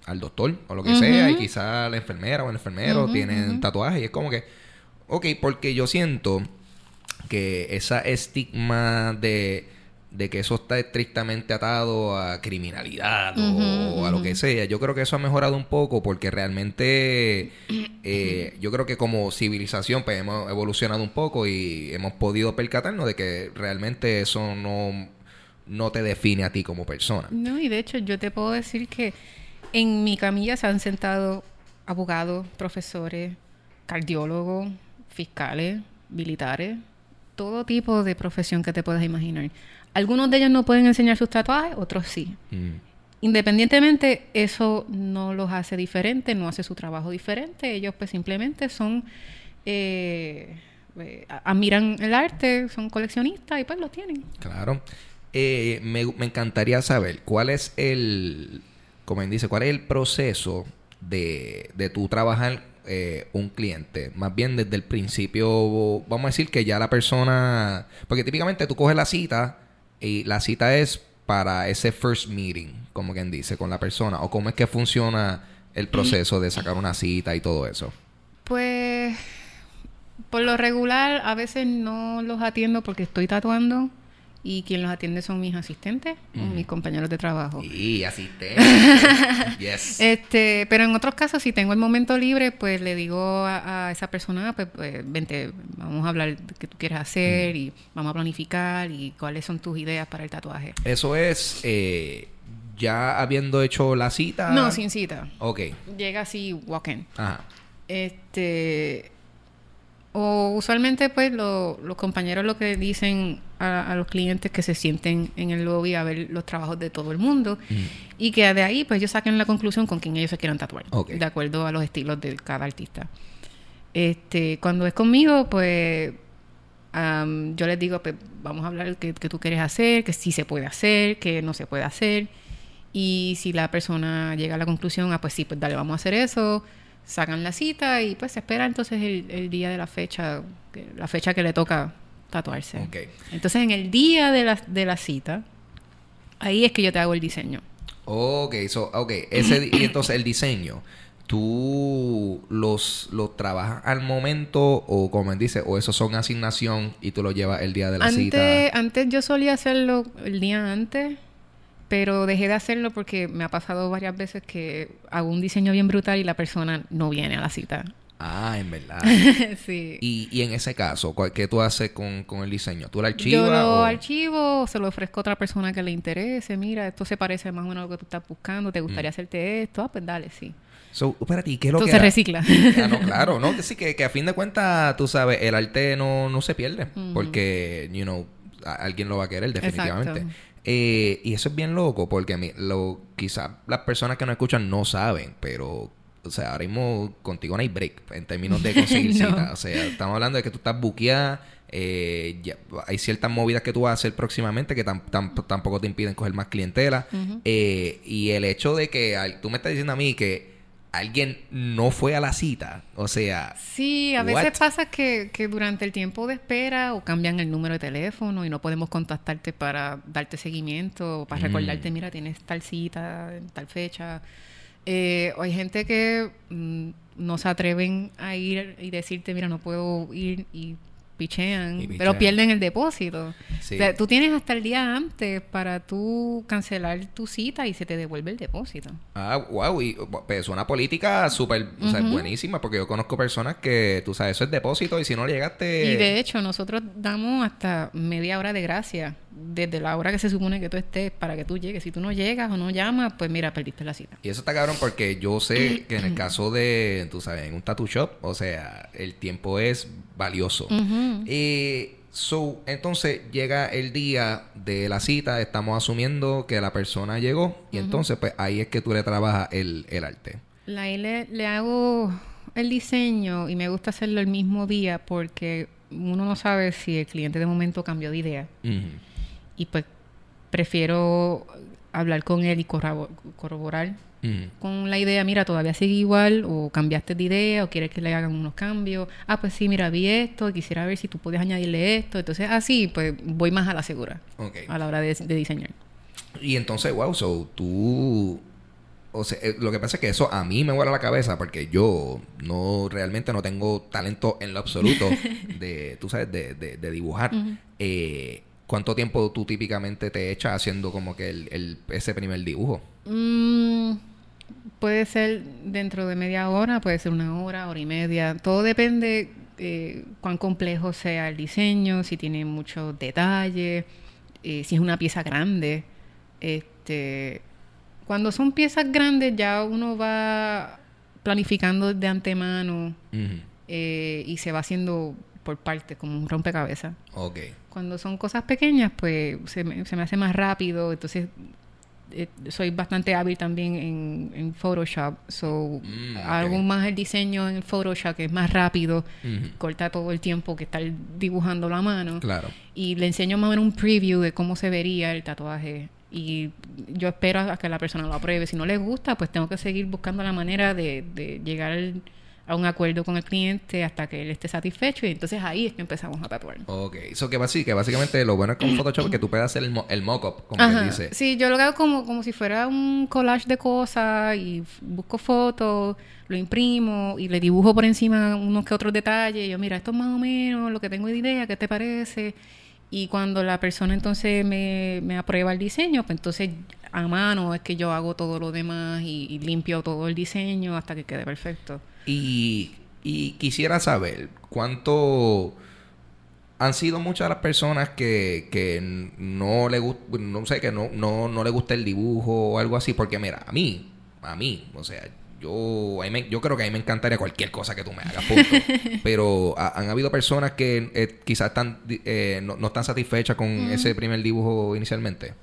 al doctor o lo que uh-huh. sea, y quizás la enfermera o el enfermero uh-huh, tienen uh-huh. tatuajes, y es como que, ok, porque yo siento que esa estigma de, de que eso está estrictamente atado a criminalidad uh-huh, o a uh-huh. lo que sea, yo creo que eso ha mejorado un poco, porque realmente eh, yo creo que como civilización pues hemos evolucionado un poco y hemos podido percatarnos de que realmente eso no, no te define a ti como persona. No, y de hecho yo te puedo decir que en mi camilla se han sentado abogados, profesores, cardiólogos, fiscales, militares, todo tipo de profesión que te puedas imaginar. Algunos de ellos no pueden enseñar sus tatuajes, otros sí. Mm. Independientemente, eso no los hace diferentes, no hace su trabajo diferente. Ellos pues simplemente son, eh, eh, admiran el arte, son coleccionistas y pues lo tienen. Claro. Eh, me, me encantaría saber cuál es el, como dice, cuál es el proceso de, de tú trabajar Eh, un cliente, más bien desde el principio. Vamos a decir que ya la persona, porque típicamente tú coges la cita y la cita es para ese first meeting, como quien dice, con la persona, o cómo es que funciona el proceso de sacar una cita y todo eso. Pues por lo regular a veces no los atiendo porque estoy tatuando, y quien los atiende son mis asistentes, mm. o mis compañeros de trabajo. Sí, asistentes. Yes. Este, pero en otros casos, si tengo el momento libre, pues le digo a, a esa persona, pues, pues vente, vamos a hablar de qué tú quieres hacer mm. y vamos a planificar y cuáles son tus ideas para el tatuaje. Eso es eh, ya habiendo hecho la cita. No, sin cita. Ok. Llega así, walk-in. Ajá. Este... O usualmente pues lo, los compañeros lo que dicen a, a los clientes que se sienten en el lobby a ver los trabajos de todo el mundo mm. y que de ahí pues ellos saquen la conclusión con quién ellos se quieran tatuar, okay. de acuerdo a los estilos de cada artista. Este, cuando es conmigo pues um, yo les digo pues vamos a hablar de qué, qué tú quieres hacer, que sí se puede hacer, que no se puede hacer, y si la persona llega a la conclusión, ah pues sí, pues dale, vamos a hacer eso, sacan la cita y pues se espera entonces el, el día de la fecha, la fecha que le toca tatuarse. Okay. Entonces en el día de la, de la cita, ahí es que yo te hago el diseño. Ok, so, okay. Ese, y entonces el diseño, ¿tú los, los trabajas al momento o como dice, o esos son asignación y tú lo llevas el día de la antes, cita? Antes yo solía hacerlo el día antes, pero dejé de hacerlo porque me ha pasado varias veces que hago un diseño bien brutal y la persona no viene a la cita. Ah, en verdad. Sí. Y, y en ese caso, ¿qué tú haces con, con el diseño? ¿Tú lo archivas? Yo lo o... archivo, se lo ofrezco a otra persona que le interese. Mira, esto se parece más o menos a lo que tú estás buscando. ¿Te gustaría mm. hacerte esto? Ah, pues dale, sí. So, espérate, ¿qué es lo Entonces que... se recicla. Ah, no, claro, ¿no? Que sí, que, que a fin de cuentas, tú sabes, el arte no, no se pierde. Mm. Porque, you know, a, alguien lo va a querer definitivamente. Exacto. Eh, y eso es bien loco porque mi, lo, quizás las personas que nos escuchan no saben, pero o sea, ahora mismo contigo no hay break en términos de conseguir no. citas. O sea, estamos hablando de que tú estás buqueada, eh, ya, hay ciertas movidas que tú vas a hacer próximamente que tam, tam, tampoco te impiden coger más clientela. Uh-huh. eh, y el hecho de que tú me estás diciendo a mí que alguien no fue a la cita, o sea... Sí, a veces what? pasa que, que durante el tiempo de espera o cambian el número de teléfono y no podemos contactarte para darte seguimiento o para mm. recordarte, mira, tienes tal cita, tal fecha. Eh, o hay gente que mm, no se atreven a ir y decirte, mira, no puedo ir y... Pichean, y pichean, pero pierden el depósito. Sí. O sea, tú tienes hasta el día antes para tú cancelar tu cita y se te devuelve el depósito. Ah, wow. Y pues, una política súper, uh-huh. o sea, buenísima, porque yo conozco personas que, tú sabes, eso es depósito y si no llegaste... Y de hecho, nosotros damos hasta media hora de gracia desde la hora que se supone que tú estés para que tú llegues. Si tú no llegas o no llamas, pues mira, perdiste la cita. Y eso está cabrón porque yo sé que en el caso de, tú sabes, en un tattoo shop, o sea, el tiempo es valioso. Uh-huh. Eh, so, entonces llega el día de la cita, estamos asumiendo que la persona llegó y uh-huh. entonces pues ahí es que tú le trabajas el, el arte. Ahí le, le hago el diseño y me gusta hacerlo el mismo día porque uno no sabe si el cliente de momento cambió de idea. Uh-huh. Y pues prefiero hablar con él y corrobor- corroborar mm. con la idea, mira, todavía sigue igual o cambiaste de idea o quieres que le hagan unos cambios. Ah, pues sí, mira, vi esto y quisiera ver si tú puedes añadirle esto. Entonces, así, pues voy más a la segura okay. a la hora de, de diseñar. Y entonces, wow, so tú o sea, eh, lo que pasa es que eso a mí me vuela la cabeza porque yo no realmente no tengo talento en lo absoluto de, tú sabes, de, de, de dibujar. Uh-huh. Eh, ¿Cuánto tiempo tú típicamente te echas haciendo como que el, el, ese primer dibujo? Mm, puede ser dentro de media hora, puede ser una hora, hora y media. Todo depende eh, cuán complejo sea el diseño, si tiene muchos detalles, eh, si es una pieza grande. Este, cuando son piezas grandes ya uno va planificando de antemano uh-huh. eh, y se va haciendo por partes, como un rompecabezas. Okay. Cuando son cosas pequeñas, pues se me, se me hace más rápido. Entonces, eh, soy bastante hábil también en, en Photoshop. So, mm, okay. hago más el diseño en Photoshop, que es más rápido. Uh-huh. Corta todo el tiempo que estar dibujando la mano. Claro. Y le enseño más o menos un preview de cómo se vería el tatuaje. Y yo espero a que la persona lo apruebe. Si no le gusta, pues tengo que seguir buscando la manera de, de llegar al... a un acuerdo con el cliente hasta que él esté satisfecho y entonces ahí es que empezamos a tatuar. Ok, eso que, basi- que básicamente lo bueno es con Photoshop es que tú puedes hacer el, mo- el mock-up, como que dice. Sí, yo lo hago como, como si fuera un collage de cosas y f- busco fotos, lo imprimo y le dibujo por encima unos que otros detalles. Yo, mira, esto es más o menos lo que tengo de idea, ¿qué te parece? Y cuando la persona entonces me, me aprueba el diseño, pues entonces a mano es que yo hago todo lo demás y, y limpio todo el diseño hasta que quede perfecto. Y, y quisiera saber cuánto han sido muchas las personas que, que no le gusta, no sé, que no, no, no le gusta el dibujo o algo así, porque mira, a mí, a mí, o sea, yo, a mí me, yo creo que a mí me encantaría cualquier cosa que tú me hagas, punto. Pero a, han habido personas que eh, quizás están, eh, no, no están satisfechas con mm. ese primer dibujo inicialmente.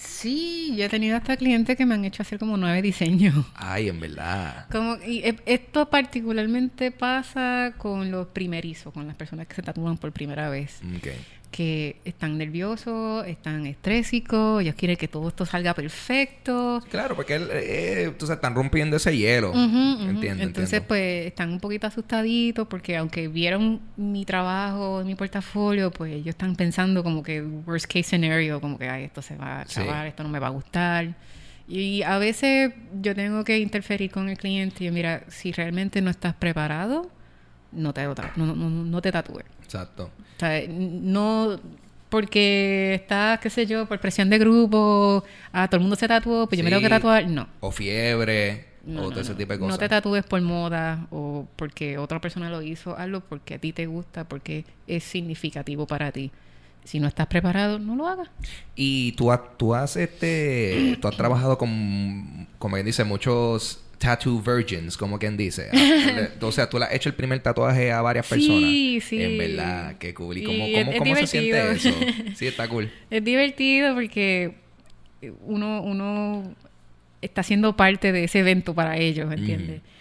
Sí, yo he tenido hasta clientes que me han hecho hacer como nueve diseños. Ay, en verdad. Como, y esto particularmente pasa con los primerizos, con las personas que se tatúan por primera vez. Okay. Que están nerviosos, están estrésicos, ellos quieren que todo esto salga perfecto. Claro, porque eh, entonces están rompiendo ese hielo. Uh-huh, uh-huh. Entiendo, Entonces, entiendo. pues, están un poquito asustaditos porque aunque vieron mi trabajo, mi portafolio, pues ellos están pensando como que worst case scenario, como que, ay, esto se va a acabar, sí. esto no me va a gustar. Y a veces yo tengo que interferir con el cliente y yo, mira, si realmente no estás preparado, no te, no, no, no te tatúes. Exacto. O sea, no porque estás, qué sé yo, por presión de grupo, ah, todo el mundo se tatuó, pues sí. yo me tengo que tatuar, no. O fiebre, no, o todo no, ese no. tipo de cosas. No te tatúes por moda o porque otra persona lo hizo, hazlo porque a ti te gusta, porque es significativo para ti. Si no estás preparado, no lo hagas. Y tú, has, tú has, este, tú has trabajado con, como quien dice, muchos tattoo virgins, como quien dice. O sea, tú le has hecho el primer tatuaje a varias personas. Sí, sí. En verdad, qué cool. ¿Y cómo, y cómo, es, cómo es se siente eso? Sí, está cool. Es divertido porque uno, uno está siendo parte de ese evento para ellos, ¿entiendes? Mm.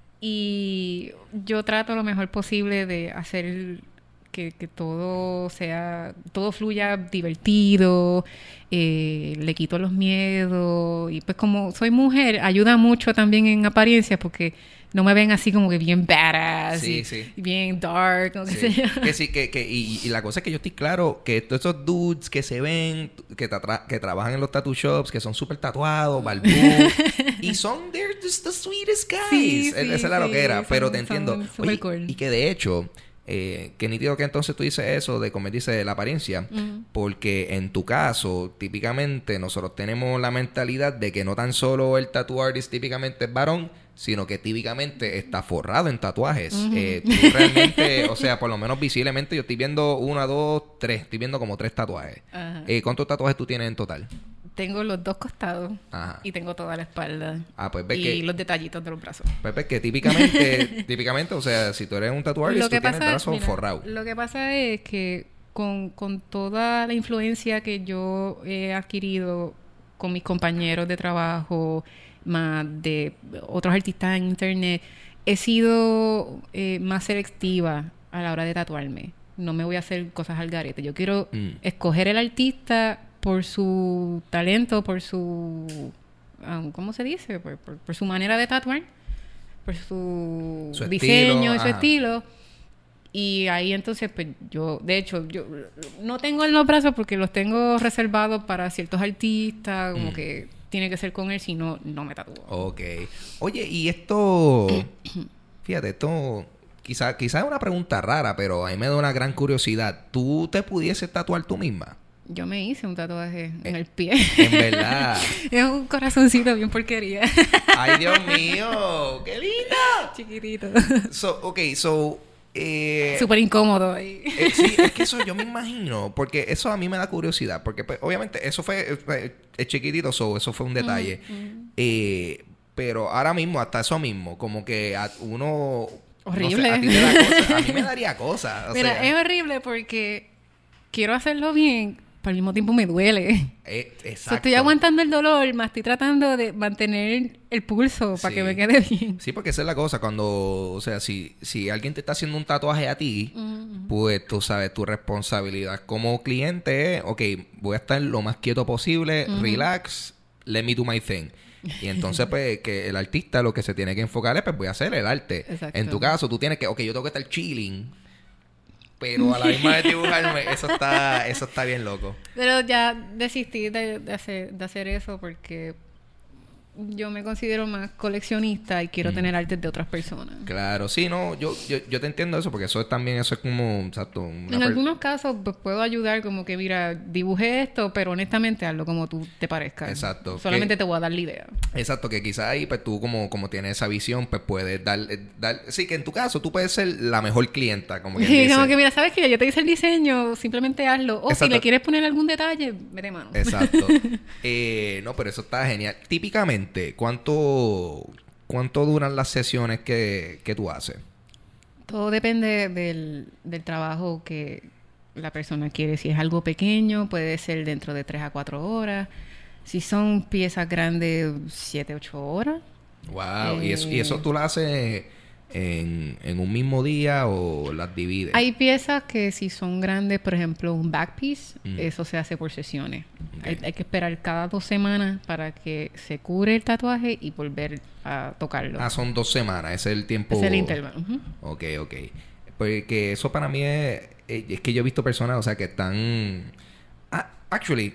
Y yo trato lo mejor posible de hacer que, que todo sea, todo fluya divertido, eh, le quito los miedos y pues como soy mujer ayuda mucho también en apariencia porque no me ven así como que bien badass sí, y sí. bien dark, no sí. sé yo. Que sí, que, que y, y la cosa es que yo estoy claro que todos esos dudes que se ven, que, tra- que trabajan en los tattoo shops, que son súper tatuados, barbú, y son, they're just the sweetest guys. Sí, Esa sí, es la sí, loquera, pero son, te entiendo. Oye, cool. Y que de hecho, eh, que nítido que entonces tú dices eso de como dice la apariencia, uh-huh. porque en tu caso, típicamente nosotros tenemos la mentalidad de que no tan solo el tattoo artist típicamente es varón, sino que típicamente está forrado en tatuajes. Uh-huh. Eh, tú realmente, o sea, por lo menos visiblemente, yo estoy viendo uno, dos, tres. Estoy viendo como tres tatuajes. Uh-huh. Eh, ¿Cuántos tatuajes tú tienes en total? Tengo los dos costados. Ajá. Y tengo toda la espalda. Ah, pues ves y que... Y los detallitos de los brazos. Pues ves que típicamente, típicamente, o sea, si tú eres un tatuador, tú tienes el brazo mira, forrado. Lo que pasa es que con, con toda la influencia que yo he adquirido con mis compañeros de trabajo, más de otros artistas en internet, he sido eh, más selectiva a la hora de tatuarme. No me voy a hacer cosas al garete. Yo quiero mm. escoger el artista por su talento, por su... Um, ¿cómo se dice? Por, por, por su manera de tatuar, por su, su diseño estilo, y su ajá. estilo. Y ahí entonces, pues yo, de hecho, yo no tengo en los brazos porque los tengo reservados para ciertos artistas, como mm. que tiene que ser con él, si no, no me tatúo. Ok. Oye, y esto... fíjate, esto... Quizás quizá es una pregunta rara, pero a mí me da una gran curiosidad. ¿Tú te pudieses tatuar tú misma? Yo me hice un tatuaje eh, en el pie. En verdad. Es un corazoncito bien porquería. ¡Ay, Dios mío! ¡Qué lindo! Chiquitito. So, ok, so... Eh, Súper incómodo ahí. Eh, sí, es que eso yo me imagino, porque eso a mí me da curiosidad, porque pues, obviamente eso fue, fue es chiquitito, so, eso fue un detalle. Mm, mm. Eh, pero ahora mismo, hasta eso mismo, como que a uno... Horrible. No sé, a ti te da cosas, a mí me daría cosas. Mira, sea, es horrible porque quiero hacerlo bien, pero al mismo tiempo me duele. Eh, exacto. So, estoy aguantando el dolor, más estoy tratando de mantener el pulso para sí. que me quede bien. Sí, porque esa es la cosa. Cuando, o sea, si, si alguien te está haciendo un tatuaje a ti, uh-huh. pues tú sabes, tu responsabilidad como cliente es, ok, voy a estar lo más quieto posible, uh-huh. relax, let me do my thing. Y entonces, pues, que el artista lo que se tiene que enfocar es, pues, voy a hacer el arte. Exacto. En tu caso, tú tienes que, ok, yo tengo que estar chilling, pero a la misma vez dibujarme, eso está, eso está bien loco. Pero ya desistí de, de, hacer, de hacer eso porque yo me considero más coleccionista y quiero mm. tener artes de otras personas. Claro, sí, no, yo, yo, yo te entiendo eso porque eso es también, eso es como, exacto. Una en per- algunos casos pues, puedo ayudar como que, mira, dibujé esto, pero honestamente hazlo como tú te parezca. Exacto. Solamente que, te voy a dar la idea. Exacto, que quizás ahí pues tú como, como tienes esa visión, pues puedes dar, dar, sí, que en tu caso tú puedes ser la mejor clienta, como que sí, dice. Como que, mira, ¿sabes qué? Yo te hice el diseño, simplemente hazlo. O exacto. Si le quieres poner algún detalle, mete mano. Exacto. eh, no, pero eso está genial. Típicamente, ¿cuánto, cuánto duran las sesiones que, que tú haces? Todo depende del, del trabajo que la persona quiere. Si es algo pequeño, puede ser dentro de tres a cuatro horas. Si son piezas grandes, siete, ocho horas. Wow. Eh, ¿Y, eso, ¿Y eso tú lo haces en, en un mismo día o las divides? Hay piezas que si son grandes, por ejemplo, un back piece, mm. eso se hace por sesiones. Okay. Hay, hay que esperar cada dos semanas para que se cure el tatuaje y volver a tocarlo. Ah, son dos semanas. Ese es el tiempo... Es el intervalo. Uh-huh. Ok, ok. Porque eso para mí es... Es que yo he visto personas, o sea, que están... Ah, actually,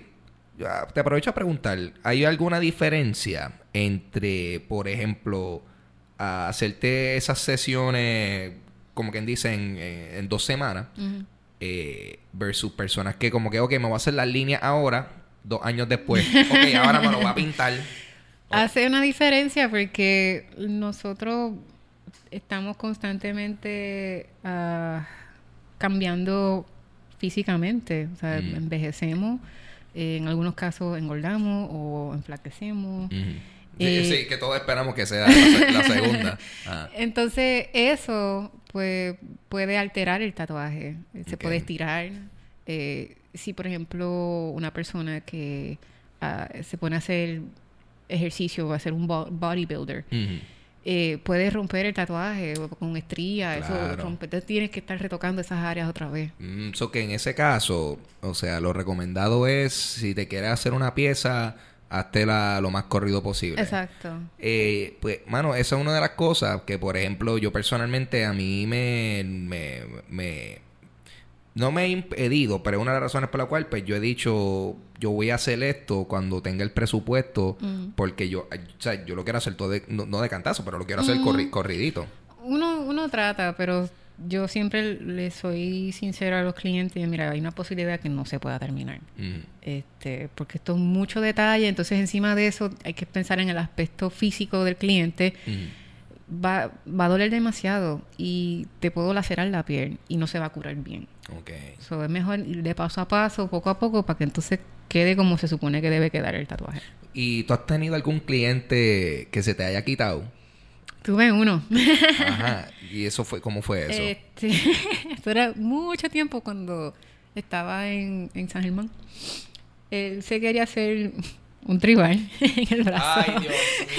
te aprovecho a preguntar. ¿Hay alguna diferencia entre, por ejemplo, a hacerte esas sesiones, como quien dice, en, en, en dos semanas, uh-huh. eh, versus personas que como que, ok, me voy a hacer las líneas ahora, dos años después, ok, ahora me lo voy a pintar? Hace una diferencia porque nosotros estamos constantemente uh, cambiando físicamente, o sea, uh-huh. envejecemos, eh, en algunos casos engordamos o enflaquecemos. Uh-huh. Sí, eh, sí, que todos esperamos que sea la, la segunda. Ah. Entonces, eso pues puede alterar el tatuaje. Se okay. puede estirar. Eh, si, por ejemplo, una persona que uh, se pone a hacer ejercicio, va a ser un bo- bodybuilder, uh-huh. eh, puede romper el tatuaje con estrías. Claro. Eso rompe. Entonces, tienes que estar retocando esas áreas otra vez. Mm, so que en ese caso, o sea, lo recomendado es, si te quieres hacer una pieza... hazte la, lo más corrido posible. Exacto. Eh, pues, mano, esa es una de las cosas que, por ejemplo, yo personalmente a mí me... me, me no me he impedido, pero es una de las razones por la cual pues yo he dicho, yo voy a hacer esto cuando tenga el presupuesto, mm. porque yo, o sea, yo lo quiero hacer todo de, no, no de cantazo, pero lo quiero hacer mm. corri, corridito. Uno, uno trata, pero yo siempre le soy sincera a los clientes. Mira, hay una posibilidad que no se pueda terminar. Mm. Este, porque esto es mucho detalle. Entonces, encima de eso, hay que pensar en el aspecto físico del cliente. Mm. Va, va a doler demasiado y te puedo lacerar la piel y no se va a curar bien. Okay. So, es mejor ir de paso a paso, poco a poco, para que entonces quede como se supone que debe quedar el tatuaje. ¿Y tú has tenido algún cliente que se te haya quitado? Tuve uno. Ajá. ¿Y eso fue, cómo fue eso? Este, esto era mucho tiempo cuando estaba en, en San Germán. Él se quería hacer un tribal en el brazo. Ay, Dios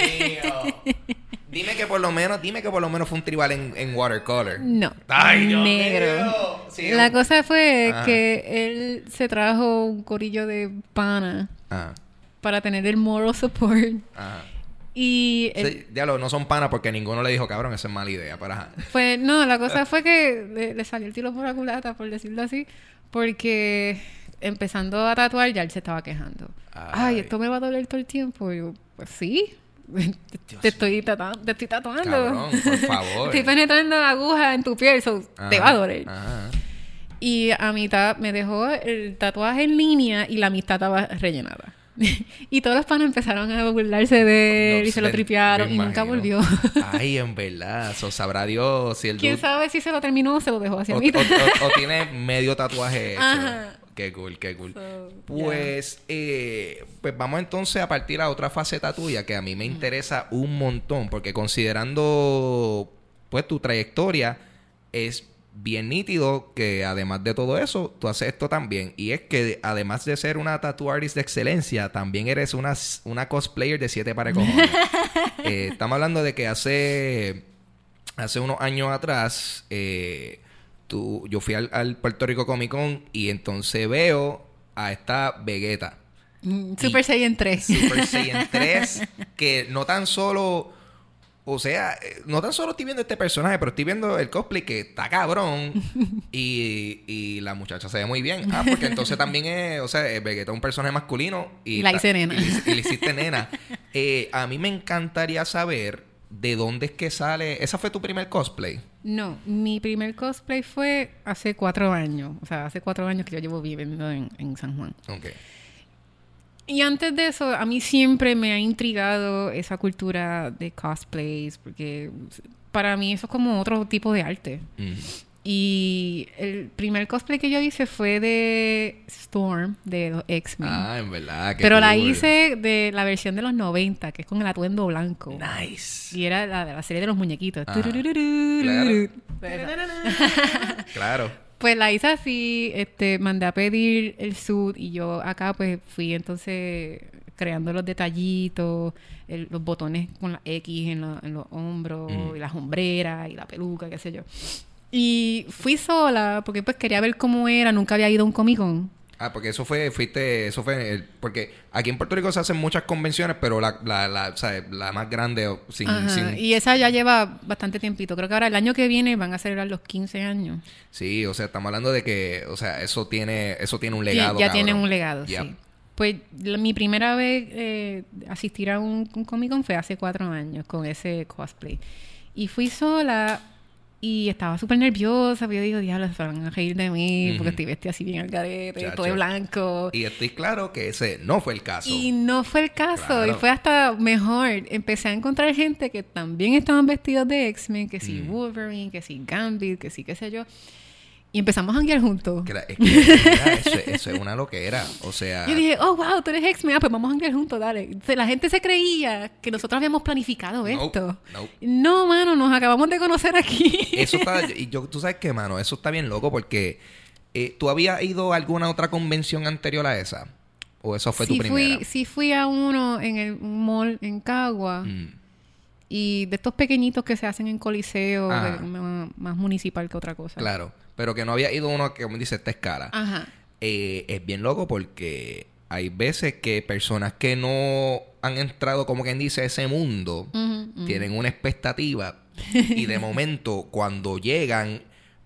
mío. Dime que por lo menos, dime que por lo menos fue un tribal en, en watercolor. No. Ay, Dios negro. mío. Sí, La un... cosa fue Ajá. que él se trajo un corillo de pana Ajá. para tener el moral support. Ajá. Y el, sí, diablo, no son panas porque ninguno le dijo, cabrón, esa es mala idea. Para... Pues no, la cosa fue que le, le salió el tiro por la culata, por decirlo así, porque empezando a tatuar, ya él se estaba quejando. Ay, Ay ¿esto me va a doler todo el tiempo? Y yo, pues sí. Dios te estoy tatuando, te estoy tatuando. Cabrón, por favor. Estoy penetrando agujas en tu piel, so Ajá, te va a doler. Ajá. Y a mitad me dejó el tatuaje en línea y la mitad estaba rellenada. Y todos los panos empezaron a burlarse de él No y se lo sé, tripearon me y nunca imagino. volvió. Ay, en verdad. So, sabrá Dios si el ¿Quién dude- sabe si se lo terminó o se lo dejó hacia o, mitad? o- o- o tiene medio tatuaje hecho. Ajá. Qué cool, qué cool. So, Pues, eh, pues vamos entonces a partir a otra faceta tuya que a mí me interesa un montón, porque considerando pues tu trayectoria, es bien nítido que además de todo eso, tú haces esto también. Y es que además de ser una tattoo artist de excelencia, también eres una, una cosplayer de siete pares de cojones. eh, estamos hablando de que hace, hace unos años atrás... Eh, Tú, yo fui al, al Puerto Rico Comic Con y entonces veo a esta Vegeta. Mm, Super Saiyan tres. Super Saiyan tres, que no tan solo... O sea, eh, no tan solo estoy viendo este personaje, pero estoy viendo el cosplay que está cabrón. Y, y la muchacha se ve muy bien. Ah, porque entonces también es... O sea, Vegeta es un personaje masculino. Y, Y la hice ta- nena. Y, le- y le hiciste nena. Eh, a mí me encantaría saber de dónde es que sale... ¿Esa fue tu primer cosplay? No, mi primer cosplay fue hace cuatro años. O sea, hace cuatro años que yo llevo viviendo en, en San Juan. Ok. Y antes de eso, a mí siempre me ha intrigado esa cultura de cosplays, porque para mí eso es como otro tipo de arte. Mm. Y el primer cosplay que yo hice fue de Storm, de los X-Men. Ah, en verdad. Qué Pero la cool. hice de la versión de los noventa, que es con el atuendo blanco. Nice. Y era la de la serie de los muñequitos. Ajá. Tururururu. Claro. Pues la hice así, este, mandé a pedir el suit y yo acá pues fui entonces creando los detallitos, el- los botones con la X en, la- en los hombros, Mm. y las hombreras y la peluca, qué sé yo. Y fui sola porque pues quería ver cómo era, nunca había ido a un Comic Con. Ah, porque eso fue, fuiste, eso fue, el- porque aquí en Puerto Rico se hacen muchas convenciones, pero la, la, la, o sea, la más grande, o- sin, Ajá, sin, y esa ya lleva bastante tiempito. Creo que ahora el año que viene van a celebrar los quince años. sí, o sea, estamos hablando de que, o sea, eso tiene, eso tiene un Ya- legado, ya cabrón. tiene un legado, Yep. sí. Pues la- mi primera vez eh, asistir a un, un Comic Con fue hace cuatro años con ese cosplay. Y fui sola y estaba súper nerviosa. Yo digo, diablo, se van a reír de mí porque Ujú. estoy vestida así bien al garete, Chacho. todo de blanco. Y estoy claro que ese no fue el caso. Y no fue el caso, Claro. y fue hasta mejor. Empecé a encontrar gente que también estaban vestidos de X-Men, que sí Mm. Wolverine, que sí Gambit, que sí qué sé yo. Y empezamos a janguear juntos. Que la- es que, mira, eso, eso es una loquera, o sea... Yo dije, oh, wow, tú eres X-Men, ah, pues vamos a janguear juntos, dale. O sea, la gente se creía que nosotros habíamos planificado Nope, esto. nope. No, mano, nos acabamos de conocer aquí. Eso está... Y yo, tú sabes qué, mano, eso está bien loco porque... Eh, ¿Tú habías ido a alguna otra convención anterior a esa? ¿O eso fue sí tu primera? Fui, sí fui a uno en el mall en Cagua. Mm. Y de estos pequeñitos que se hacen en Coliseo, Ajá. de- más, más municipal que otra cosa. Claro, pero que no había ido uno que, como dice, esta escala. Ajá. Eh, es bien loco porque hay veces que personas que no han entrado, como quien dice, a ese mundo, Ujú, ujú. tienen una expectativa y de momento cuando llegan,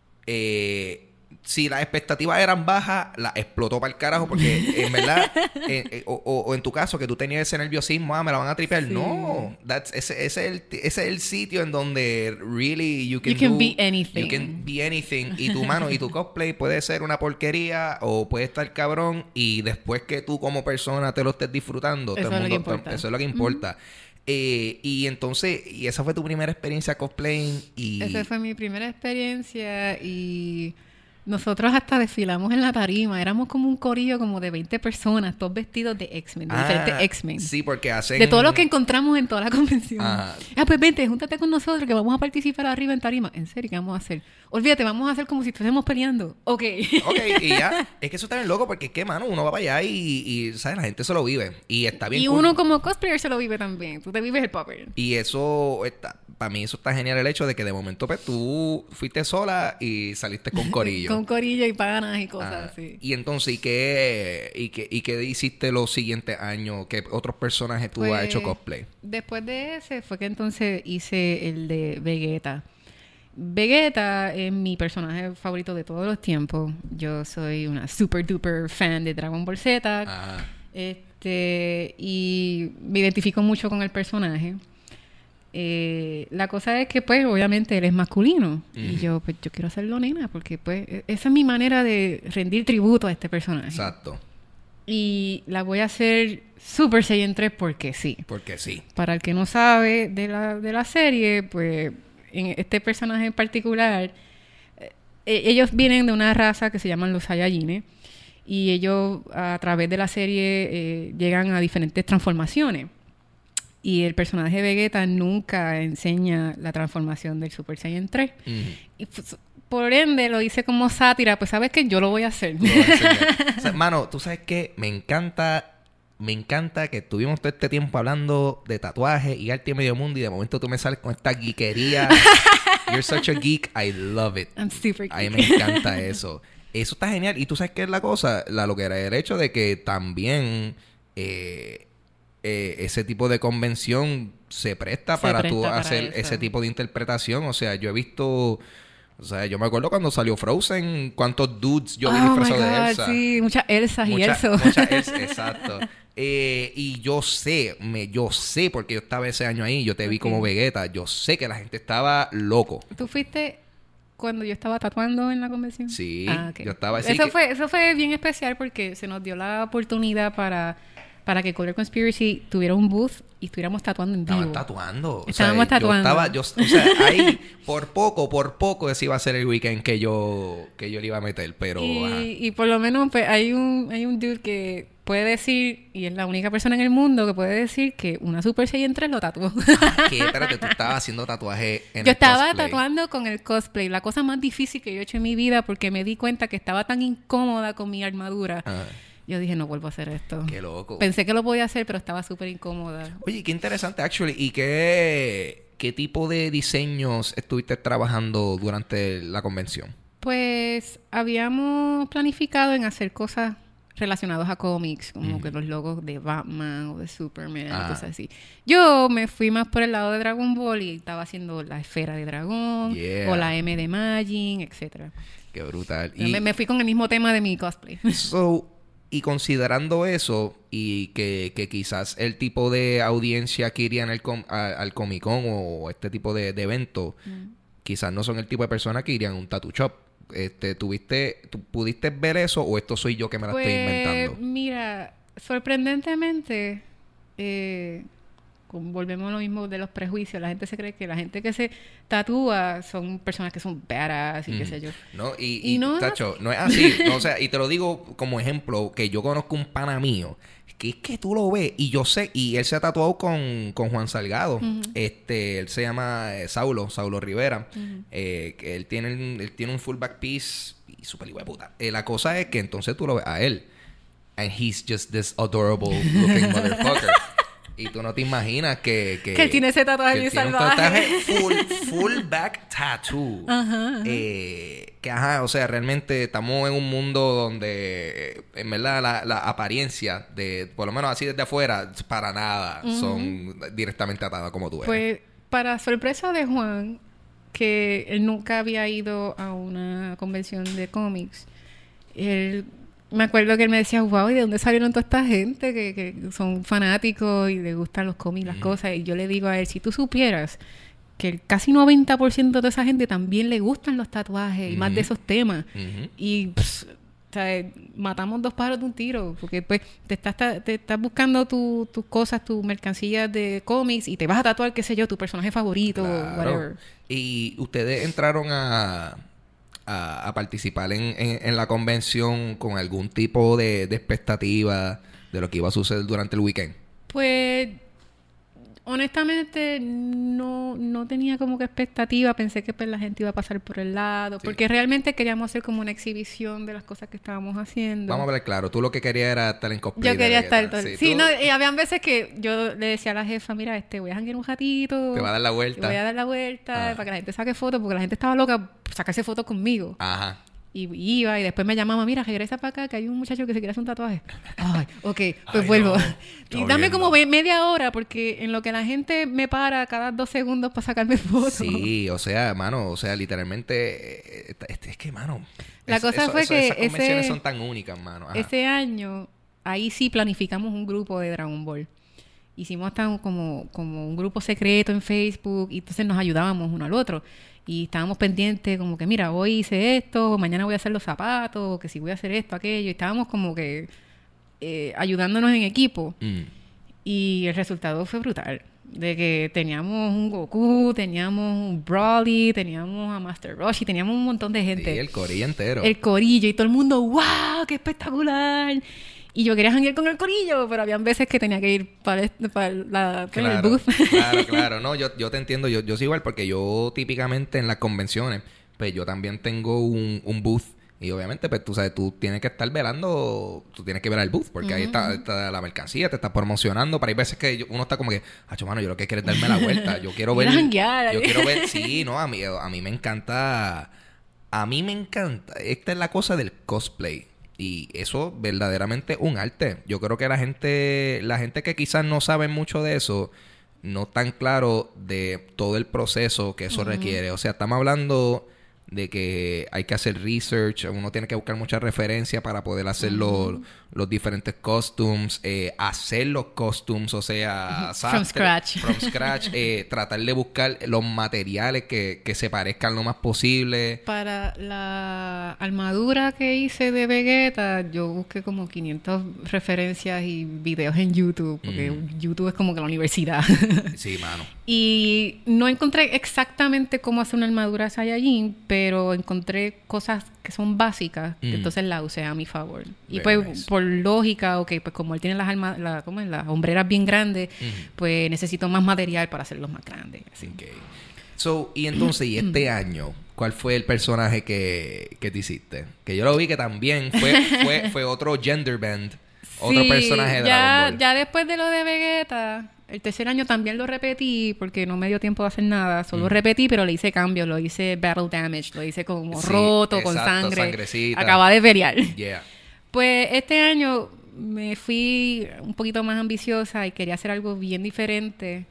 eh, si las expectativas eran bajas, la explotó para el carajo porque en verdad, eh, eh, o, o- o en tu caso que tú tenías ese nerviosismo, ah, me la van a tripear. Sí. No, that's, ese, ese, es el, ese es el sitio en donde really you can, You can do- be anything. You can be anything. Y tu mano y tu cosplay puede ser una porquería o puede estar cabrón y después que tú como persona te lo estés disfrutando, Eso todo el es lo que mundo- importa. eso es lo que importa. Eh, y entonces, y esa fue tu primera experiencia cosplaying y... Esa fue mi primera experiencia y nosotros hasta desfilamos en la tarima. Éramos como un corillo como de veinte personas, todos vestidos de X-Men, de Ah, diferentes X-Men. Sí, porque hacen... De todos los que encontramos en toda la convención. Ajá. Ah, pues vente, júntate con nosotros que vamos a participar arriba en tarima. ¿En serio? ¿Qué vamos a hacer? Olvídate, vamos a hacer como si estuviésemos peleando. Ok. Ok, y ya, es que eso está bien loco porque es que, mano, uno va para allá y, y, ¿sabes? La gente se lo vive. Y está bien Y cool. uno como cosplayer se lo vive también. Tú te vives el papel. Y eso, está, para mí eso está genial el hecho de que de momento pues tú fuiste sola y saliste con corillo. Con corillo y panas y cosas Ah, así. y entonces, ¿y qué, y, qué, ¿y qué hiciste los siguientes años? ¿Qué otros personajes tú Pues, has hecho cosplay? Después de ese fue que entonces hice el de Vegeta. Vegeta es mi personaje favorito de todos los tiempos. Yo soy una super duper fan de Dragon Ball Z. Ajá. Este, y me identifico mucho con el personaje. Eh, la cosa es que, pues, obviamente él es masculino. Uh-huh. Y yo, pues, yo quiero hacerlo nena, porque, pues, esa es mi manera de rendir tributo a este personaje. Exacto. Y la voy a hacer Super Saiyan tres porque sí. Porque sí. Para el que no sabe de la, de la serie, pues, en este personaje en particular, eh, ellos vienen de una raza que se llaman los Saiyajines. Y ellos, a través de la serie, eh, llegan a diferentes transformaciones. Y el personaje de Vegeta nunca enseña la transformación del Super Saiyan tres. Uh-huh. Y pues, por ende, lo hice como sátira. Pues, ¿sabes qué? Yo lo voy a hacer. Lo voy a enseñar. O sea, mano, ¿tú sabes qué? Me encanta... Me encanta que estuvimos todo este tiempo hablando de tatuajes y arte y medio mundo. Y de momento tú me sales con esta geekería. You're such a geek. I love it. I'm super geek. A mí me encanta eso. Eso está genial. Y tú sabes qué es la cosa. La lo que era el hecho de que también... Eh, Eh, ese tipo de convención se presta se para presta tú para hacer eso. Ese tipo de interpretación. O sea, yo he visto... O sea, yo me acuerdo cuando salió Frozen, cuántos dudes yo vi oh disfrazados de Elsa. Sí, muchas Elsas y Mucha, Elsa. Muchas Elsa, exacto. Eh, y yo sé, me, yo sé, porque yo estaba ese año ahí, yo te vi okay. como Vegeta, yo sé que la gente estaba loco. ¿Tú fuiste cuando yo estaba tatuando en la convención? Sí, ah, okay. yo estaba así. Eso, que... fue, eso fue bien especial porque se nos dio la oportunidad para... para que Color Conspiracy tuviera un booth y estuviéramos tatuando en vivo. Estaban tatuando. Estábamos o sea, tatuando. Yo estaba, yo, o sea, ahí, por poco, por poco, ese iba a ser el weekend que yo, que yo le iba a meter, pero... Y, ajá. y por lo menos pues, hay un hay un dude que puede decir, y es la única persona en el mundo que puede decir que una Super Saiyan tres lo tatuó. Ah, ¿qué? Espérate, tú estabas haciendo tatuaje en Yo el estaba cosplay. tatuando con el cosplay. La cosa más difícil que yo he hecho en mi vida porque me di cuenta que estaba tan incómoda con mi armadura. Ajá. Yo dije, no vuelvo a hacer esto. Qué loco. Pensé que lo podía hacer, pero estaba súper incómoda. Oye, qué interesante, actually. ¿Y qué, qué tipo de diseños estuviste trabajando durante la convención? Pues habíamos planificado en hacer cosas relacionadas a cómics, como mm. que los logos de Batman o de Superman, ah. cosas así. Yo me fui más por el lado de Dragon Ball y estaba haciendo la esfera de dragón yeah. o la M de Majin, etcétera. Qué brutal. Y... Me, me fui con el mismo tema de mi cosplay. So... Y considerando eso, y que, que quizás el tipo de audiencia que iría en el com, a, al Comic Con o este tipo de, de evento, mm. quizás no son el tipo de personas que irían a un tattoo shop. Este, ¿tuviste, tú pudiste ver eso o esto soy yo que me la pues, estoy inventando? Mira, sorprendentemente, eh, volvemos a lo mismo de los prejuicios. La gente se cree que la gente que se tatúa son personas que son badass y mm. qué sé yo. No, y, y, y no, tacho, no es así. No, o sea, y te lo digo como ejemplo, que yo conozco un pana mío, que es que tú lo ves, y yo sé, y él se ha tatuado con, con Juan Salgado. Uh-huh. Este, él se llama eh, Saulo, Saulo Rivera. Uh-huh. Eh, que él tiene, él tiene un full back piece y súper hijo de puta. Eh, la cosa es que entonces tú lo ves a él, and he's just this adorable looking motherfucker. Y tú no te imaginas que... Que, que él tiene ese tatuaje bien salvaje. Tiene un tatuaje full, full back tattoo. Ajá, ajá. Eh, que ajá, o sea, realmente estamos en un mundo donde, en verdad, la, la apariencia de, por lo menos así desde afuera, para nada uh-huh. son directamente atadas como tú eres. Pues, para sorpresa de Juan, que él nunca había ido a una convención de cómics, él... Me acuerdo que él me decía, wow, ¿y de dónde salieron toda esta gente que, que son fanáticos y les gustan los cómics, las mm. cosas? Y yo le digo a él, si tú supieras que el casi noventa por ciento de esa gente también le gustan los tatuajes mm-hmm. y más de esos temas. Mm-hmm. Y, pss, o sea, matamos dos pájaros de un tiro. Porque, pues, te estás, te estás buscando tu, tus cosas, tus mercancías de cómics y te vas a tatuar, qué sé yo, tu personaje favorito, claro. whatever. Y ustedes entraron a... A, a participar en, en, en la convención con algún tipo de, de expectativa de lo que iba a suceder durante el weekend. Pues honestamente no, no tenía como que expectativa. Pensé que pues la gente iba a pasar por el lado. Sí. Porque realmente queríamos hacer como una exhibición de las cosas que estábamos haciendo. Vamos a ver, claro. Tú lo que querías era estar en cosplay. Yo quería estar... Todo... Sí, sí tú... no, y habían veces que yo le decía a la jefa, mira, este voy a janguear un ratito. Te va a dar la vuelta. Te voy a dar la vuelta ah. para que la gente saque fotos. Porque la gente estaba loca por sacarse fotos conmigo. Ajá. Y iba y después me llamaba, mira, regresa para acá que hay un muchacho que se quiere hacer un tatuaje. Ay, ok, pues Ay, vuelvo. no, Y dame como ve- media hora porque en lo que la gente me para cada dos segundos para sacarme fotos. Sí, o sea, mano, o sea, literalmente, eh, es, es que, mano, La es- cosa eso- fue eso- que esas convenciones ese- son tan únicas, mano. Ajá. Ese año, ahí sí planificamos un grupo de Dragon Ball. Hicimos hasta un- como, como un grupo secreto en Facebook y entonces nos ayudábamos uno al otro. Y estábamos pendientes como que, mira, hoy hice esto, mañana voy a hacer los zapatos, que si voy a hacer esto, aquello. Y estábamos como que eh, ayudándonos en equipo. Mm. Y el resultado fue brutal. De que teníamos un Goku, teníamos un Broly, teníamos a Master Roshi, teníamos un montón de gente. Sí, el corillo entero. El corillo y todo el mundo, ¡wow! ¡Qué espectacular! Y yo quería janguear con el corillo, pero habían veces que tenía que ir para, este- para, la, para el Claro, booth. claro, claro. No, yo, yo te entiendo. Yo, yo soy igual porque yo típicamente en las convenciones, pues yo también tengo un, un booth. Y obviamente, pues tú sabes, tú tienes que estar velando, tú tienes que ver al booth, porque ahí está, está la mercancía, te está promocionando. Pero hay veces que yo- uno está como que, acho, mano, yo lo que quiero es darme la vuelta. Yo quiero ver. Ir a janguear. Yo quiero ver, sí, no, a mí, a mí me encanta. A mí me encanta. Esta es la cosa del cosplay. Y eso verdaderamente es un arte. Yo creo que la gente, la gente que quizás no sabe mucho de eso, no tan claro de todo el proceso que eso requiere. O sea, estamos hablando de que hay que hacer research, uno tiene que buscar muchas referencias para poder hacer los, los diferentes costumes, eh, hacer los costumes, o sea, From sastre- scratch. from scratch, eh, tratar de buscar los materiales que, que se parezcan lo más posible. Para la armadura que hice de Vegeta, yo busqué como quinientas referencias y videos en YouTube, porque Mm. YouTube es como que la universidad. Sí, mano. Y no encontré exactamente cómo hacer una armadura Saiyajin, pero encontré cosas que son básicas, Mm. entonces la usé a mi favor. Y Very pues nice. por lógica, ok, pues como él tiene las alma, la, ¿cómo es? Las hombreras bien grandes, Ujú. pues necesito más material para hacerlos más grandes. Así. Ok. So, y entonces, y este año, ¿cuál fue el personaje que, que te hiciste? Que yo lo vi que también fue, fue, fue otro gender bend, otro Sí, personaje de ya, Dragon Ball. ya después de lo de Vegeta, el tercer año también lo repetí porque no me dio tiempo de hacer nada. Solo Mm. repetí, pero le hice cambios. Lo hice battle damage. Lo hice como Sí, roto, con exacto, sangre. sangrecita. Acaba de pelear. Yeah. Pues este año me fui un poquito más ambiciosa y quería hacer algo bien diferente.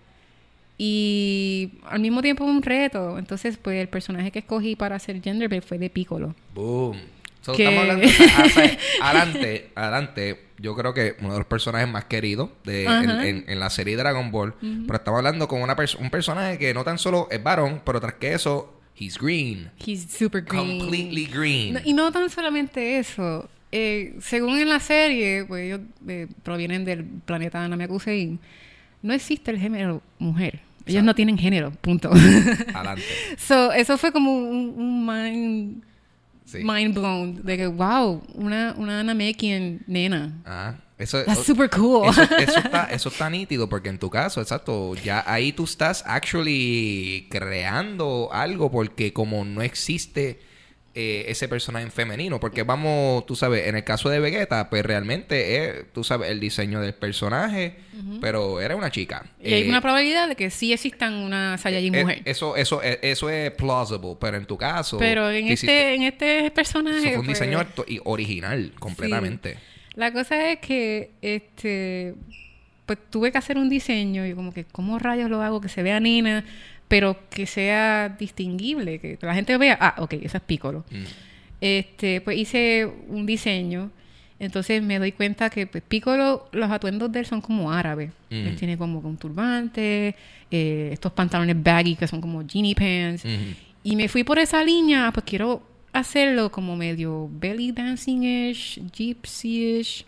Y al mismo tiempo un reto. Entonces, pues el personaje que escogí para hacer Genderbend fue de Piccolo. Boom. So, Que- estamos hablando... o sea, o sea, adelante, adelante, yo creo que uno de los personajes más queridos de, en, Ajá. en- en la serie Dragon Ball. Pero estamos hablando con una pers- un personaje que no tan solo es varón, pero tras que eso, he's green. He's super green. Completely green. No, y no tan solamente eso. Eh, según en la serie, pues ellos eh, provienen del planeta Namekusei, no existe el género mujer. Ellos Exacto. no tienen género, punto. Adelante. So, eso fue como un, un mind, Sí. mind blown. De que, wow, una, una Namekian nena. Ah, eso, That's super cool. Eso, eso está, eso está nítido porque en tu caso, exacto, ya ahí tú estás actually creando algo porque como no existe eh, ese personaje femenino, porque vamos, tú sabes, en el caso de Vegeta, pues realmente es, tú sabes, el diseño del personaje, pero era una chica. Y hay Eh, una probabilidad de que sí existan una Saiyajin eh, mujer. Eso, eso, eh, eso es plausible, pero en tu caso... Pero en tú este, hiciste- en este personaje... eso fue un pues, diseño orto- y original, completamente. La cosa es que, este, pues tuve que hacer un diseño y como que, ¿cómo rayos lo hago? Que se vea nena, pero que sea distinguible, que la gente vea, ah, ok, esa es Piccolo. Mm. Este, pues hice un diseño, entonces me doy cuenta que pues, Piccolo, los atuendos de él son como árabes. Mm. Él tiene como un turbante, eh, estos pantalones baggy que son como genie pants. Ujú. Y me fui por esa línea, pues quiero hacerlo como medio belly dancing-ish, gypsy-ish.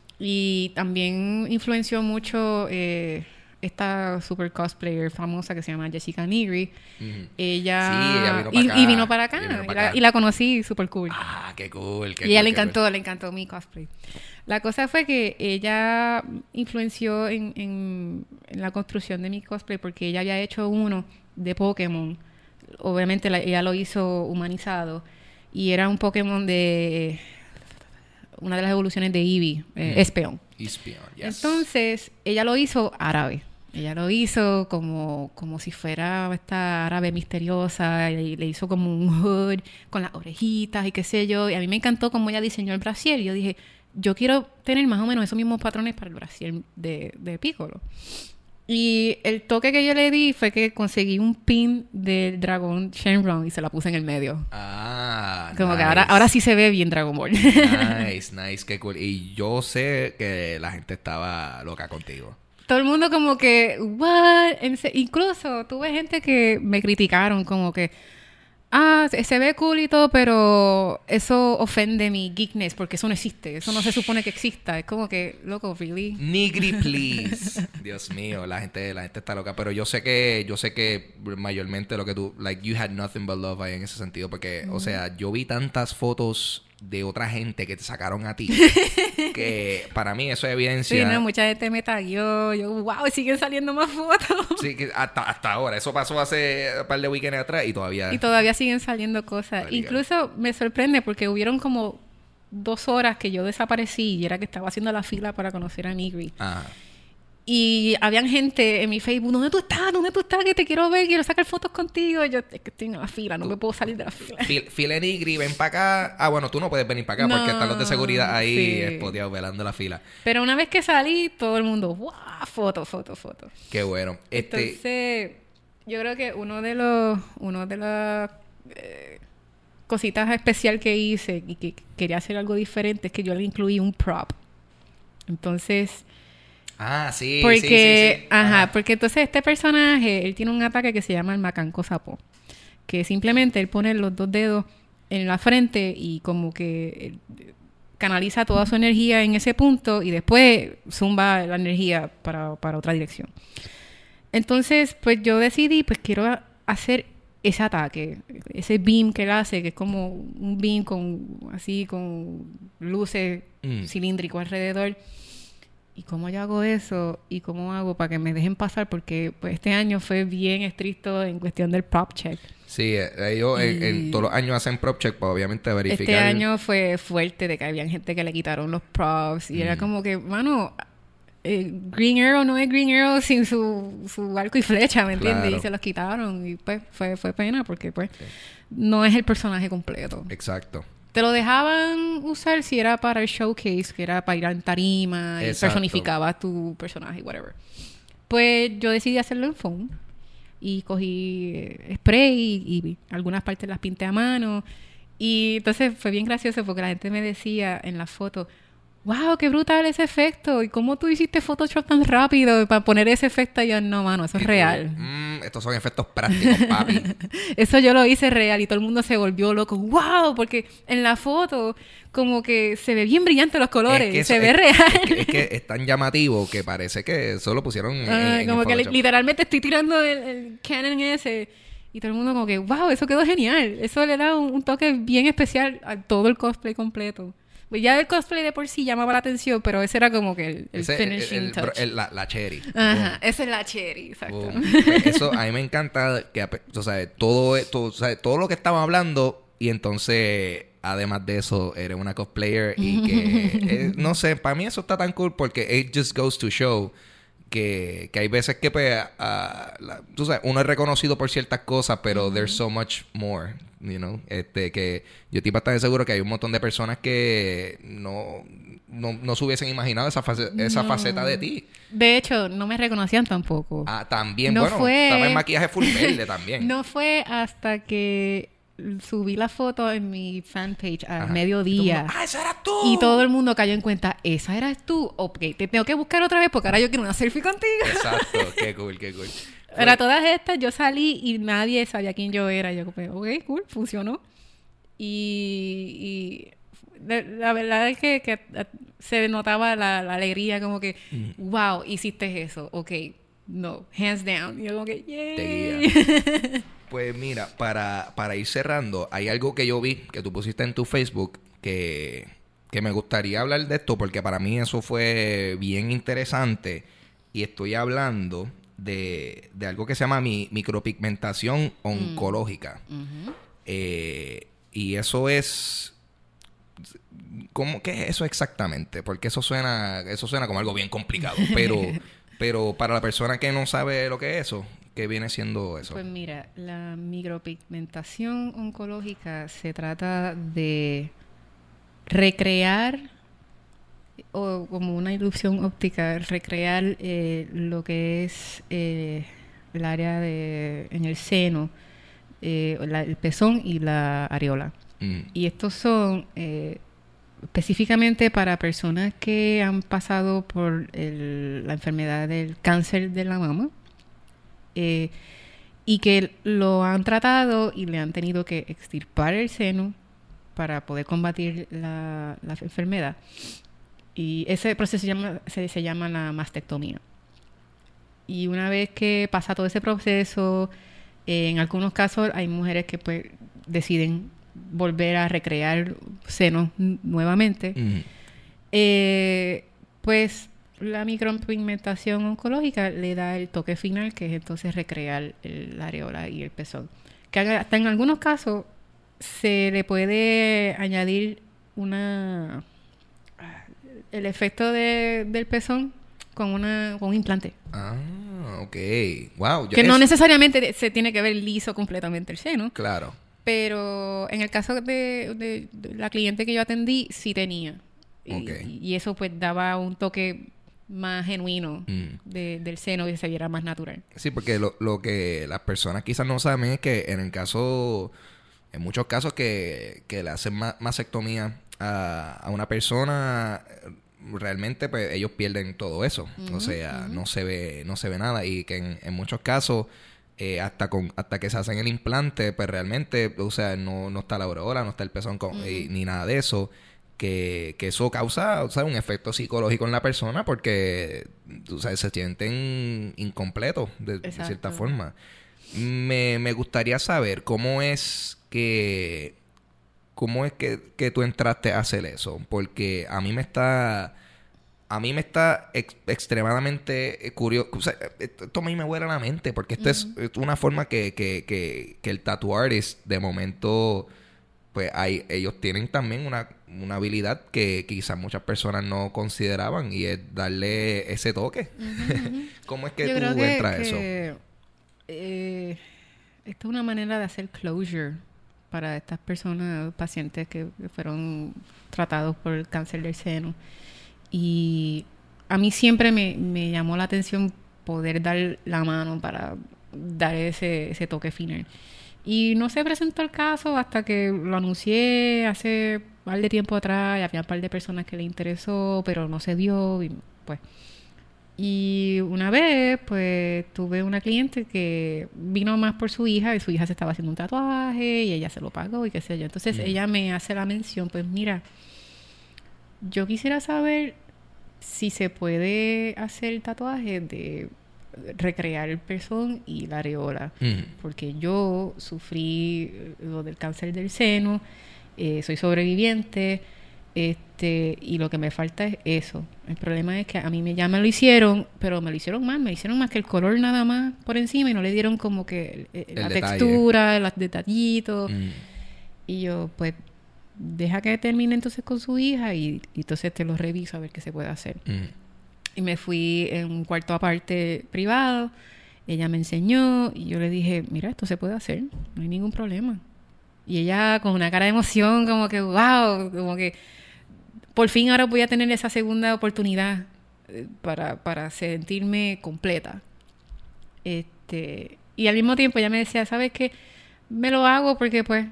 Y también influenció mucho eh, esta super cosplayer famosa que se llama Jessica Nigri. Ujú. Ella, Sí, ella vino y, para acá. y vino para acá. Ella vino Y, para la, acá. y la conocí, super cool. Ah, qué cool. Qué y a ella cool, le qué cool. encantó, le encantó mi cosplay. La cosa fue que ella influenció en, en, en la construcción de mi cosplay porque ella había hecho uno de Pokémon. Obviamente la- ella lo hizo humanizado y era un Pokémon de una de las evoluciones de Eevee, eh, Mm. Espeon. Espion, yes. Entonces, ella lo hizo árabe. Ella lo hizo como, como si fuera esta árabe misteriosa y le hizo como un hood con las orejitas y qué sé yo. Y a mí me encantó cómo ella diseñó el brasier. Y yo dije, yo quiero tener más o menos esos mismos patrones para el brasier de, de Piccolo. Y el toque que yo le di fue que conseguí un pin del dragón Shenron y se la puse en el medio. Ah, Como nice. que ahora, ahora sí se ve bien Dragon Ball. Nice, nice, qué cool. Y yo sé que la gente estaba loca contigo. Todo el mundo como que, what? En se- Incluso tuve gente que me criticaron como que, ah, se, se ve cool y todo, pero eso ofende mi geekness porque eso no existe. Eso no se supone que exista. Es como que, loco, really. Nigri, please. Dios mío, la gente, la gente está loca. Pero yo sé que, yo sé que mayormente lo que tú, like, you had nothing but love ahí en ese sentido. Porque, mm. o sea, yo vi tantas fotos de otra gente que te sacaron a ti que para mí eso es evidencia. Sí, no, mucha gente me tagueó. Yo, wow, siguen saliendo más fotos. Sí, que hasta, hasta ahora. Eso pasó hace un par de weekends atrás y todavía... Y todavía siguen saliendo cosas. Marica. Incluso me sorprende porque hubieron como dos horas que yo desaparecí y era que estaba haciendo la fila para conocer a Nigri. Ajá. Y habían gente en mi Facebook, ¿dónde tú estás? ¿Dónde tú estás? Que te quiero ver, quiero sacar fotos contigo. Y yo, es que estoy en la fila, no me puedo salir de la fila. Fil, fila Nigri, ven para acá. Ah, bueno, tú no puedes venir para acá No, porque están los de seguridad ahí sí. espoteados velando la fila. Pero una vez que salí, todo el mundo, ¡wow! Foto, foto, foto. Qué bueno. Este... Entonces, yo creo que uno de los, uno de las eh, cositas especial que hice y que quería hacer algo diferente es que yo le incluí un prop. Entonces... Ah, sí, porque, sí, sí, sí. Ajá, Ajá, porque entonces este personaje, él tiene un ataque que se llama el macanco sapo, que simplemente él pone los dos dedos en la frente y como que eh, canaliza toda su energía en ese punto y después zumba la energía para, para otra dirección. Entonces, pues yo decidí, pues quiero hacer ese ataque, ese beam que él hace, que es como un beam con así con luces mm. cilíndricos alrededor. ¿Y cómo yo hago eso? ¿Y cómo hago para que me dejen pasar? Porque pues, este año fue bien estricto en cuestión del prop check. Sí, ellos y... en, en todos los años hacen prop check para obviamente verificar. Este año fue fuerte de que había gente que le quitaron los props. Y mm. era como que, mano, eh, Green Arrow no es Green Arrow sin su, su arco y flecha, ¿me entiendes? Claro. Y se los quitaron. Y pues fue, fue pena porque pues sí. no es el personaje completo. Exacto. Te lo dejaban usar si era para el showcase, que era para ir en tarima y Exacto. personificabas tu personaje, whatever. Pues yo decidí hacerlo en foam y cogí eh, spray y, y algunas partes las pinté a mano. Y entonces fue bien gracioso porque la gente me decía en la foto, wow, qué brutal ese efecto. ¿Y cómo tú hiciste Photoshop tan rápido para poner ese efecto? Y yo, no, mano, eso es real. Mm, estos son efectos prácticos, papi. Eso yo lo hice real y todo el mundo se volvió loco. ¡Wow! Porque en la foto como que se ve bien brillante los colores. Es que eso, se ve es, real. Es que, es que es tan llamativo que parece que solo pusieron en, ah, en como el que Photoshop. literalmente estoy tirando el, el Canon ese y todo el mundo como que ¡wow! Eso quedó genial. Eso le da un, un toque bien especial a todo el cosplay completo. Pues ya el cosplay de por sí llamaba la atención, pero ese era como que el, el ese, finishing el, el, touch. El, la, la cherry. Ajá, esa es la cherry, exacto. Pues eso a mí me encanta que, o sea, todo, todo, o sea, todo lo que estamos hablando y entonces, además de eso, eres una cosplayer y que, eh, no sé, para mí eso está tan cool porque it just goes to show que, que hay veces que, pues, uh, la, tú sabes, uno es reconocido por ciertas cosas, pero uh-huh. there's so much more, you know, este, que yo estoy bastante seguro que hay un montón de personas que no, no, no se hubiesen imaginado esa, face, esa no. faceta de ti. De hecho, no me reconocían tampoco. Ah, también, no bueno, fue... estaba en maquillaje full verde también. No fue hasta que subí la foto en mi fanpage al Ajá. mediodía. ¡Ah, esa eras tú! Y todo el mundo cayó en cuenta, ¿esa eras tú? Ok, te tengo que buscar otra vez porque ahora yo quiero una selfie contigo. Exacto, qué cool, qué cool. Para todas estas, yo salí y nadie sabía quién yo era. Yo, ok, cool, funcionó. Y, y la, la verdad es que, que se notaba la, la alegría, como que, mm. wow, hiciste eso. Ok, no, hands down. Y yo como que, yay. Te guía. Pues mira, para, para ir cerrando, hay algo que yo vi que tú pusiste en tu Facebook que, que me gustaría hablar de esto porque para mí eso fue bien interesante y estoy hablando de, de algo que se llama mi, micropigmentación oncológica. Mm. Uh-huh. Eh, y eso es... ¿Cómo, ¿Qué es eso exactamente? Porque eso suena, eso suena como algo bien complicado, pero... Pero para la persona que no sabe lo que es eso, ¿qué viene siendo eso? Pues mira, la micropigmentación oncológica se trata de recrear, o como una ilusión óptica, recrear eh, lo que es eh, el área de en el seno, eh, la, el pezón y la areola. Mm. Y estos son eh, específicamente para personas que han pasado por el, la enfermedad del cáncer de la mama eh, y que lo han tratado y le han tenido que extirpar el seno para poder combatir la, la enfermedad. Y ese proceso se llama, se, se llama la mastectomía. Y una vez que pasa todo ese proceso, eh, en algunos casos hay mujeres que pues deciden volver a recrear senos nuevamente. Mm. Eh, pues la micropigmentación oncológica le da el toque final, que es entonces recrear el, la areola y el pezón. Que hasta en algunos casos se le puede añadir una el efecto de, del pezón con una con un implante. Ah, ok. Wow. Que es... no necesariamente se tiene que ver liso completamente el seno. Claro. Pero en el caso de, de, de la cliente que yo atendí, sí tenía. Okay. Y, y eso pues daba un toque más genuino mm. de, del seno y se viera más natural. Sí, porque lo, lo que las personas quizás no saben es que en el caso, en muchos casos que, que le hacen ma- mastectomía a, a una persona, realmente pues ellos pierden todo eso. Uh-huh, o sea, uh-huh. no se ve, no se ve nada. Y que en, en muchos casos, eh, hasta con, hasta que se hacen el implante, pues realmente, o sea, no, no está la aureola, no está el pezón con, uh-huh. y, ni nada de eso. Que, que eso causa, o sea, un efecto psicológico en la persona porque, o sea, se sienten incompletos de, de cierta forma. Me, me gustaría saber cómo es que cómo es que, que tú entraste a hacer eso, porque a mí me está a mí me está ex, extremadamente curioso, o sea, esto a mí me vuela la mente porque esta uh-huh. es, es una forma que, que, que, que el tattoo artist de momento pues hay, ellos tienen también una, una habilidad que quizás muchas personas no consideraban y es darle ese toque. Uh-huh. ¿Cómo es que Yo tú creo que, entras a eso? Que, eh, esta es una manera de hacer closure para estas personas, pacientes que fueron tratados por el cáncer del seno. Y a mí siempre me, me llamó la atención poder dar la mano para dar ese, ese toque final. Y no se presentó el caso hasta que lo anuncié hace un par de tiempo atrás y había un par de personas que le interesó, pero no se dio y pues... Y una vez, pues, tuve una cliente que vino más por su hija y su hija se estaba haciendo un tatuaje y ella se lo pagó y qué sé yo. Entonces, mm. ella me hace la mención, pues, mira, yo quisiera saber si se puede hacer el tatuaje de recrear el pezón y la areola. Mm. Porque yo sufrí lo del cáncer del seno, eh, soy sobreviviente, este y lo que me falta es eso. El problema es que a mí me, ya me lo hicieron, pero me lo hicieron mal, me hicieron más que el color nada más por encima y no le dieron como que el, el, la detalle. Textura, los detallitos. Mm. Y yo, pues, deja que termine entonces con su hija y, y entonces te lo reviso a ver qué se puede hacer. Mm. Y me fui en un cuarto aparte privado, ella me enseñó y yo le dije, mira, esto se puede hacer, no hay ningún problema. Y ella con una cara de emoción, como que, wow, como que por fin ahora voy a tener esa segunda oportunidad para, para sentirme completa. Este, y al mismo tiempo ella me decía, ¿sabes qué? Me lo hago porque pues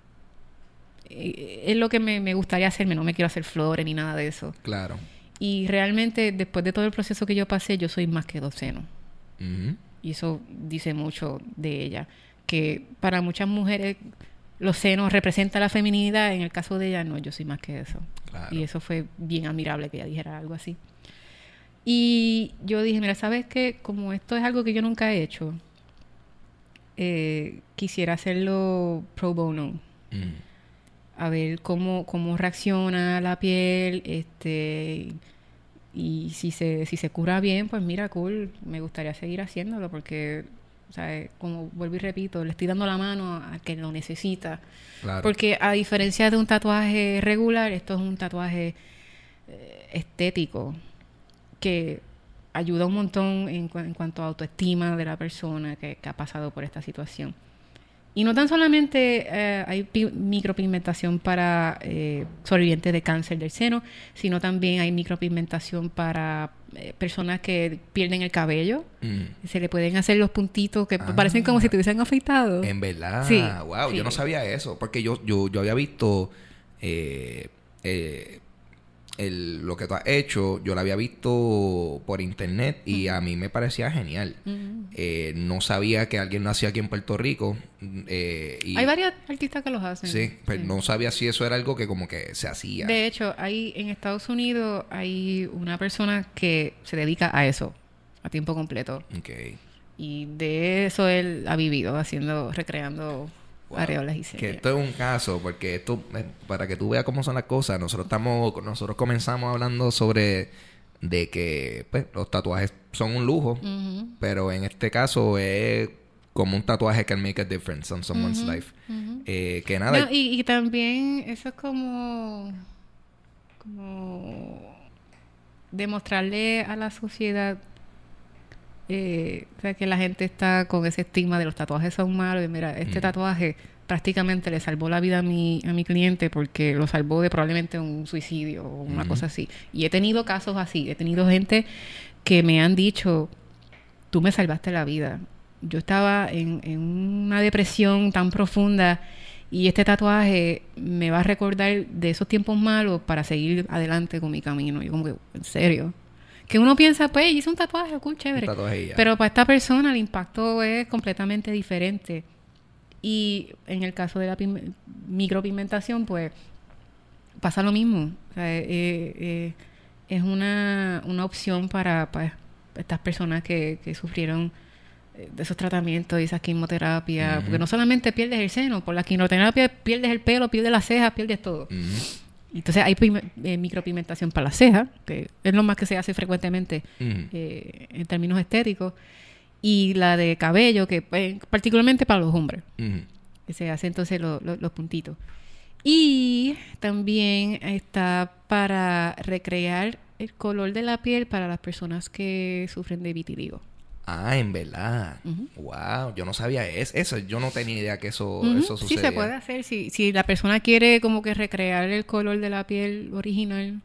es lo que me, me gustaría hacerme, no me quiero hacer flores ni nada de eso. Claro. Y realmente después de todo el proceso que yo pasé, yo soy más que dos senos. Uh-huh. Y eso dice mucho de ella. Que para muchas mujeres los senos representan la feminidad, en el caso de ella no, yo soy más que eso. Claro. Y eso fue bien admirable que ella dijera algo así. Y yo dije, mira, ¿sabes qué? Como esto es algo que yo nunca he hecho, eh, quisiera hacerlo pro bono. Mm. A ver cómo, cómo reacciona la piel, este, y si se, si se cura bien, pues mira, cool, me gustaría seguir haciéndolo porque, ¿sabes? Como vuelvo y repito, le estoy dando la mano a quien lo necesita. Claro. Porque a diferencia de un tatuaje regular, esto es un tatuaje eh, estético que ayuda un montón en, cu- en cuanto a autoestima de la persona que, que ha pasado por esta situación. Y no tan solamente eh, hay pi- micropigmentación para eh, sobrevivientes de cáncer del seno, sino también hay micropigmentación para eh, personas que pierden el cabello. Mm. Se le pueden hacer los puntitos que Ah. parecen como si tuviesen afeitado. En verdad, Sí, wow, sí. yo no sabía eso, porque yo, yo, yo había visto eh, eh, el, lo que tú has hecho, yo lo había visto por internet y a mí me parecía genial. Ujú. Eh, no sabía que alguien lo hacía aquí en Puerto Rico. eh, y, Hay varios artistas que los hacen. Sí, pero Sí. no sabía si eso era algo que como que se hacía. De hecho, hay en Estados Unidos hay una persona que se dedica a eso a tiempo completo. Ok. Y de eso él ha vivido, haciendo, recreando Wow. areolas y Que series. esto es un caso, porque esto, eh, para que tú veas cómo son las cosas, nosotros estamos, nosotros comenzamos hablando sobre de que pues, los tatuajes son un lujo, Ujú, pero en este caso es como un tatuaje que make a difference on someone's Ujú, life. ujú. Eh, que nada, No, y, y también eso es como, como demostrarle a la sociedad eh, o sea, que la gente está con ese estigma de los tatuajes son malos. Y mira, este Mm. tatuaje prácticamente le salvó la vida a mi, a mi cliente porque lo salvó de probablemente un suicidio o una Ujú. cosa así. Y he tenido casos así. He tenido gente que me han dicho, tú me salvaste la vida. Yo estaba en, en una depresión tan profunda y este tatuaje me va a recordar de esos tiempos malos para seguir adelante con mi camino. Yo como que, ¿en serio? Que uno piensa, pues, hice un tatuaje, cool, chévere. un tatuaje y ya. Pero para esta persona el impacto es completamente diferente. Y en el caso de la pigme- micropigmentación, pues, pasa lo mismo. O sea, eh, eh, es una, una opción para, para estas personas que, que sufrieron eh, de esos tratamientos y esas quimioterapias. Ujú. Porque no solamente pierdes el seno, por la quimioterapia pierdes el pelo, pierdes las cejas, pierdes todo. Ujú. Entonces hay pigme- eh, micropigmentación para las cejas, que es lo más que se hace frecuentemente Ujú. eh, en términos estéticos. Y la de cabello, que pues, particularmente para los hombres, Ujú. que se hace entonces lo- lo- los puntitos. Y también está para recrear el color de la piel para las personas que sufren de vitiligo. Ah, en verdad. Ujú. Wow, yo no sabía eso. Eso, yo no tenía idea que eso, Ujú, eso sí, sucedía. se puede hacer. Si, si la persona quiere como que recrear el color de la piel original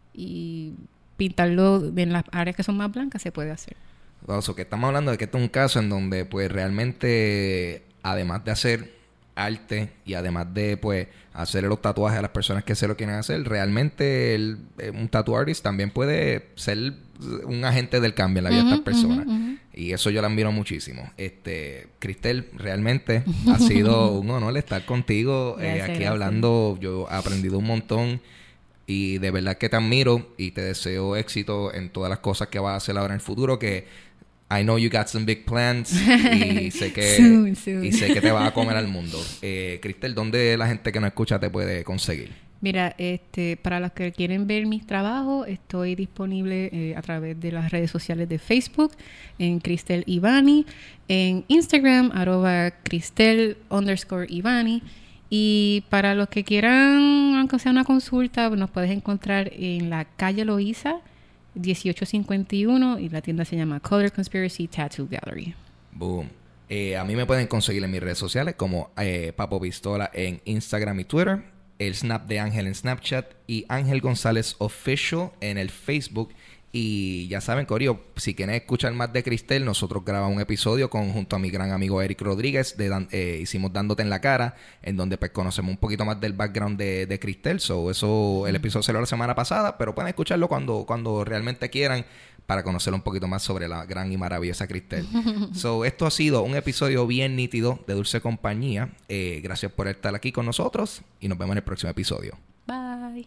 y pintarlo en las áreas que son más blancas, se puede hacer. O sea, que estamos hablando de que este es un caso en donde, pues, realmente, además de hacer arte y además de, pues, hacer los tatuajes a las personas que se lo quieren hacer, realmente el, eh, un tattoo artist también puede ser un agente del cambio en la vida de Ujú, estas personas. ujú, ujú. Y eso yo la admiro muchísimo. Este, Cristel, realmente ha sido un honor estar contigo eh, Gracias, aquí gracias. hablando. Yo he aprendido un montón. Y de verdad que te admiro y te deseo éxito en todas las cosas que vas a hacer ahora en el futuro, que I know you got some big plans y sé que Soon, soon. y sé que te vas a comer al mundo. Eh, Cristel, ¿dónde la gente que nos escucha te puede conseguir? Mira, este, para los que quieren ver mis trabajos, estoy disponible eh, a través de las redes sociales de Facebook, en Cristel Ivani, en Instagram, arroba Cristel underscore Ivani. Y para los que quieran, aunque sea una consulta, nos puedes encontrar en la calle Loíza, dieciocho cincuenta y uno, y la tienda se llama Color Conspiracy Tattoo Gallery. Boom. Eh, a mí me pueden conseguir en mis redes sociales como eh, Papo Pistola en Instagram y Twitter, el Snap de Ángel en Snapchat y Ángel González Official en el Facebook. Y ya saben, Corio, si quieren escuchar más de Cristel, nosotros grabamos un episodio con, junto a mi gran amigo Eric Rodríguez, de Dan- eh, hicimos Dándote en la Cara, en donde pues conocemos un poquito más del background de, de Cristel. So, eso, el episodio salió la semana pasada, pero pueden escucharlo cuando, cuando realmente quieran para conocer un poquito más sobre la gran y maravillosa Cristel. So, esto ha sido un episodio bien nítido de Dulce Compañía. Eh, gracias por estar aquí con nosotros y nos vemos en el próximo episodio. Bye.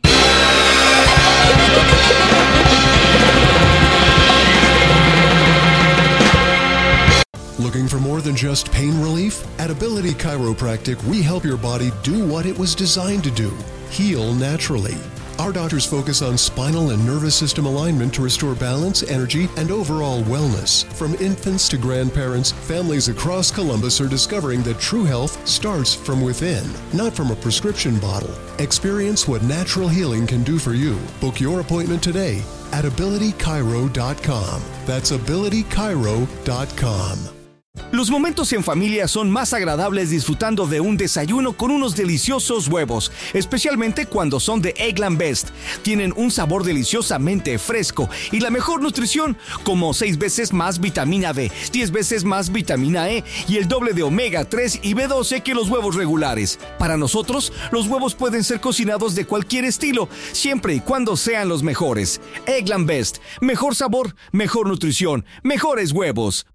Looking for more than just pain relief? At Ability Chiropractic, we help your body do what it was designed to do, heal naturally. Our doctors focus on spinal and nervous system alignment to restore balance, energy, and overall wellness. From infants to grandparents, families across Columbus are discovering that true health starts from within, not from a prescription bottle. Experience what natural healing can do for you. Book your appointment today at ability chiro dot com. That's ability chiro dot com. Los momentos en familia son más agradables disfrutando de un desayuno con unos deliciosos huevos, especialmente cuando son de Eggland Best. Tienen un sabor deliciosamente fresco y la mejor nutrición, como seis veces más vitamina B, diez veces más vitamina E y el doble de omega tres y B doce que los huevos regulares. Para nosotros, los huevos pueden ser cocinados de cualquier estilo, siempre y cuando sean los mejores. Eggland Best, mejor sabor, mejor nutrición, mejores huevos.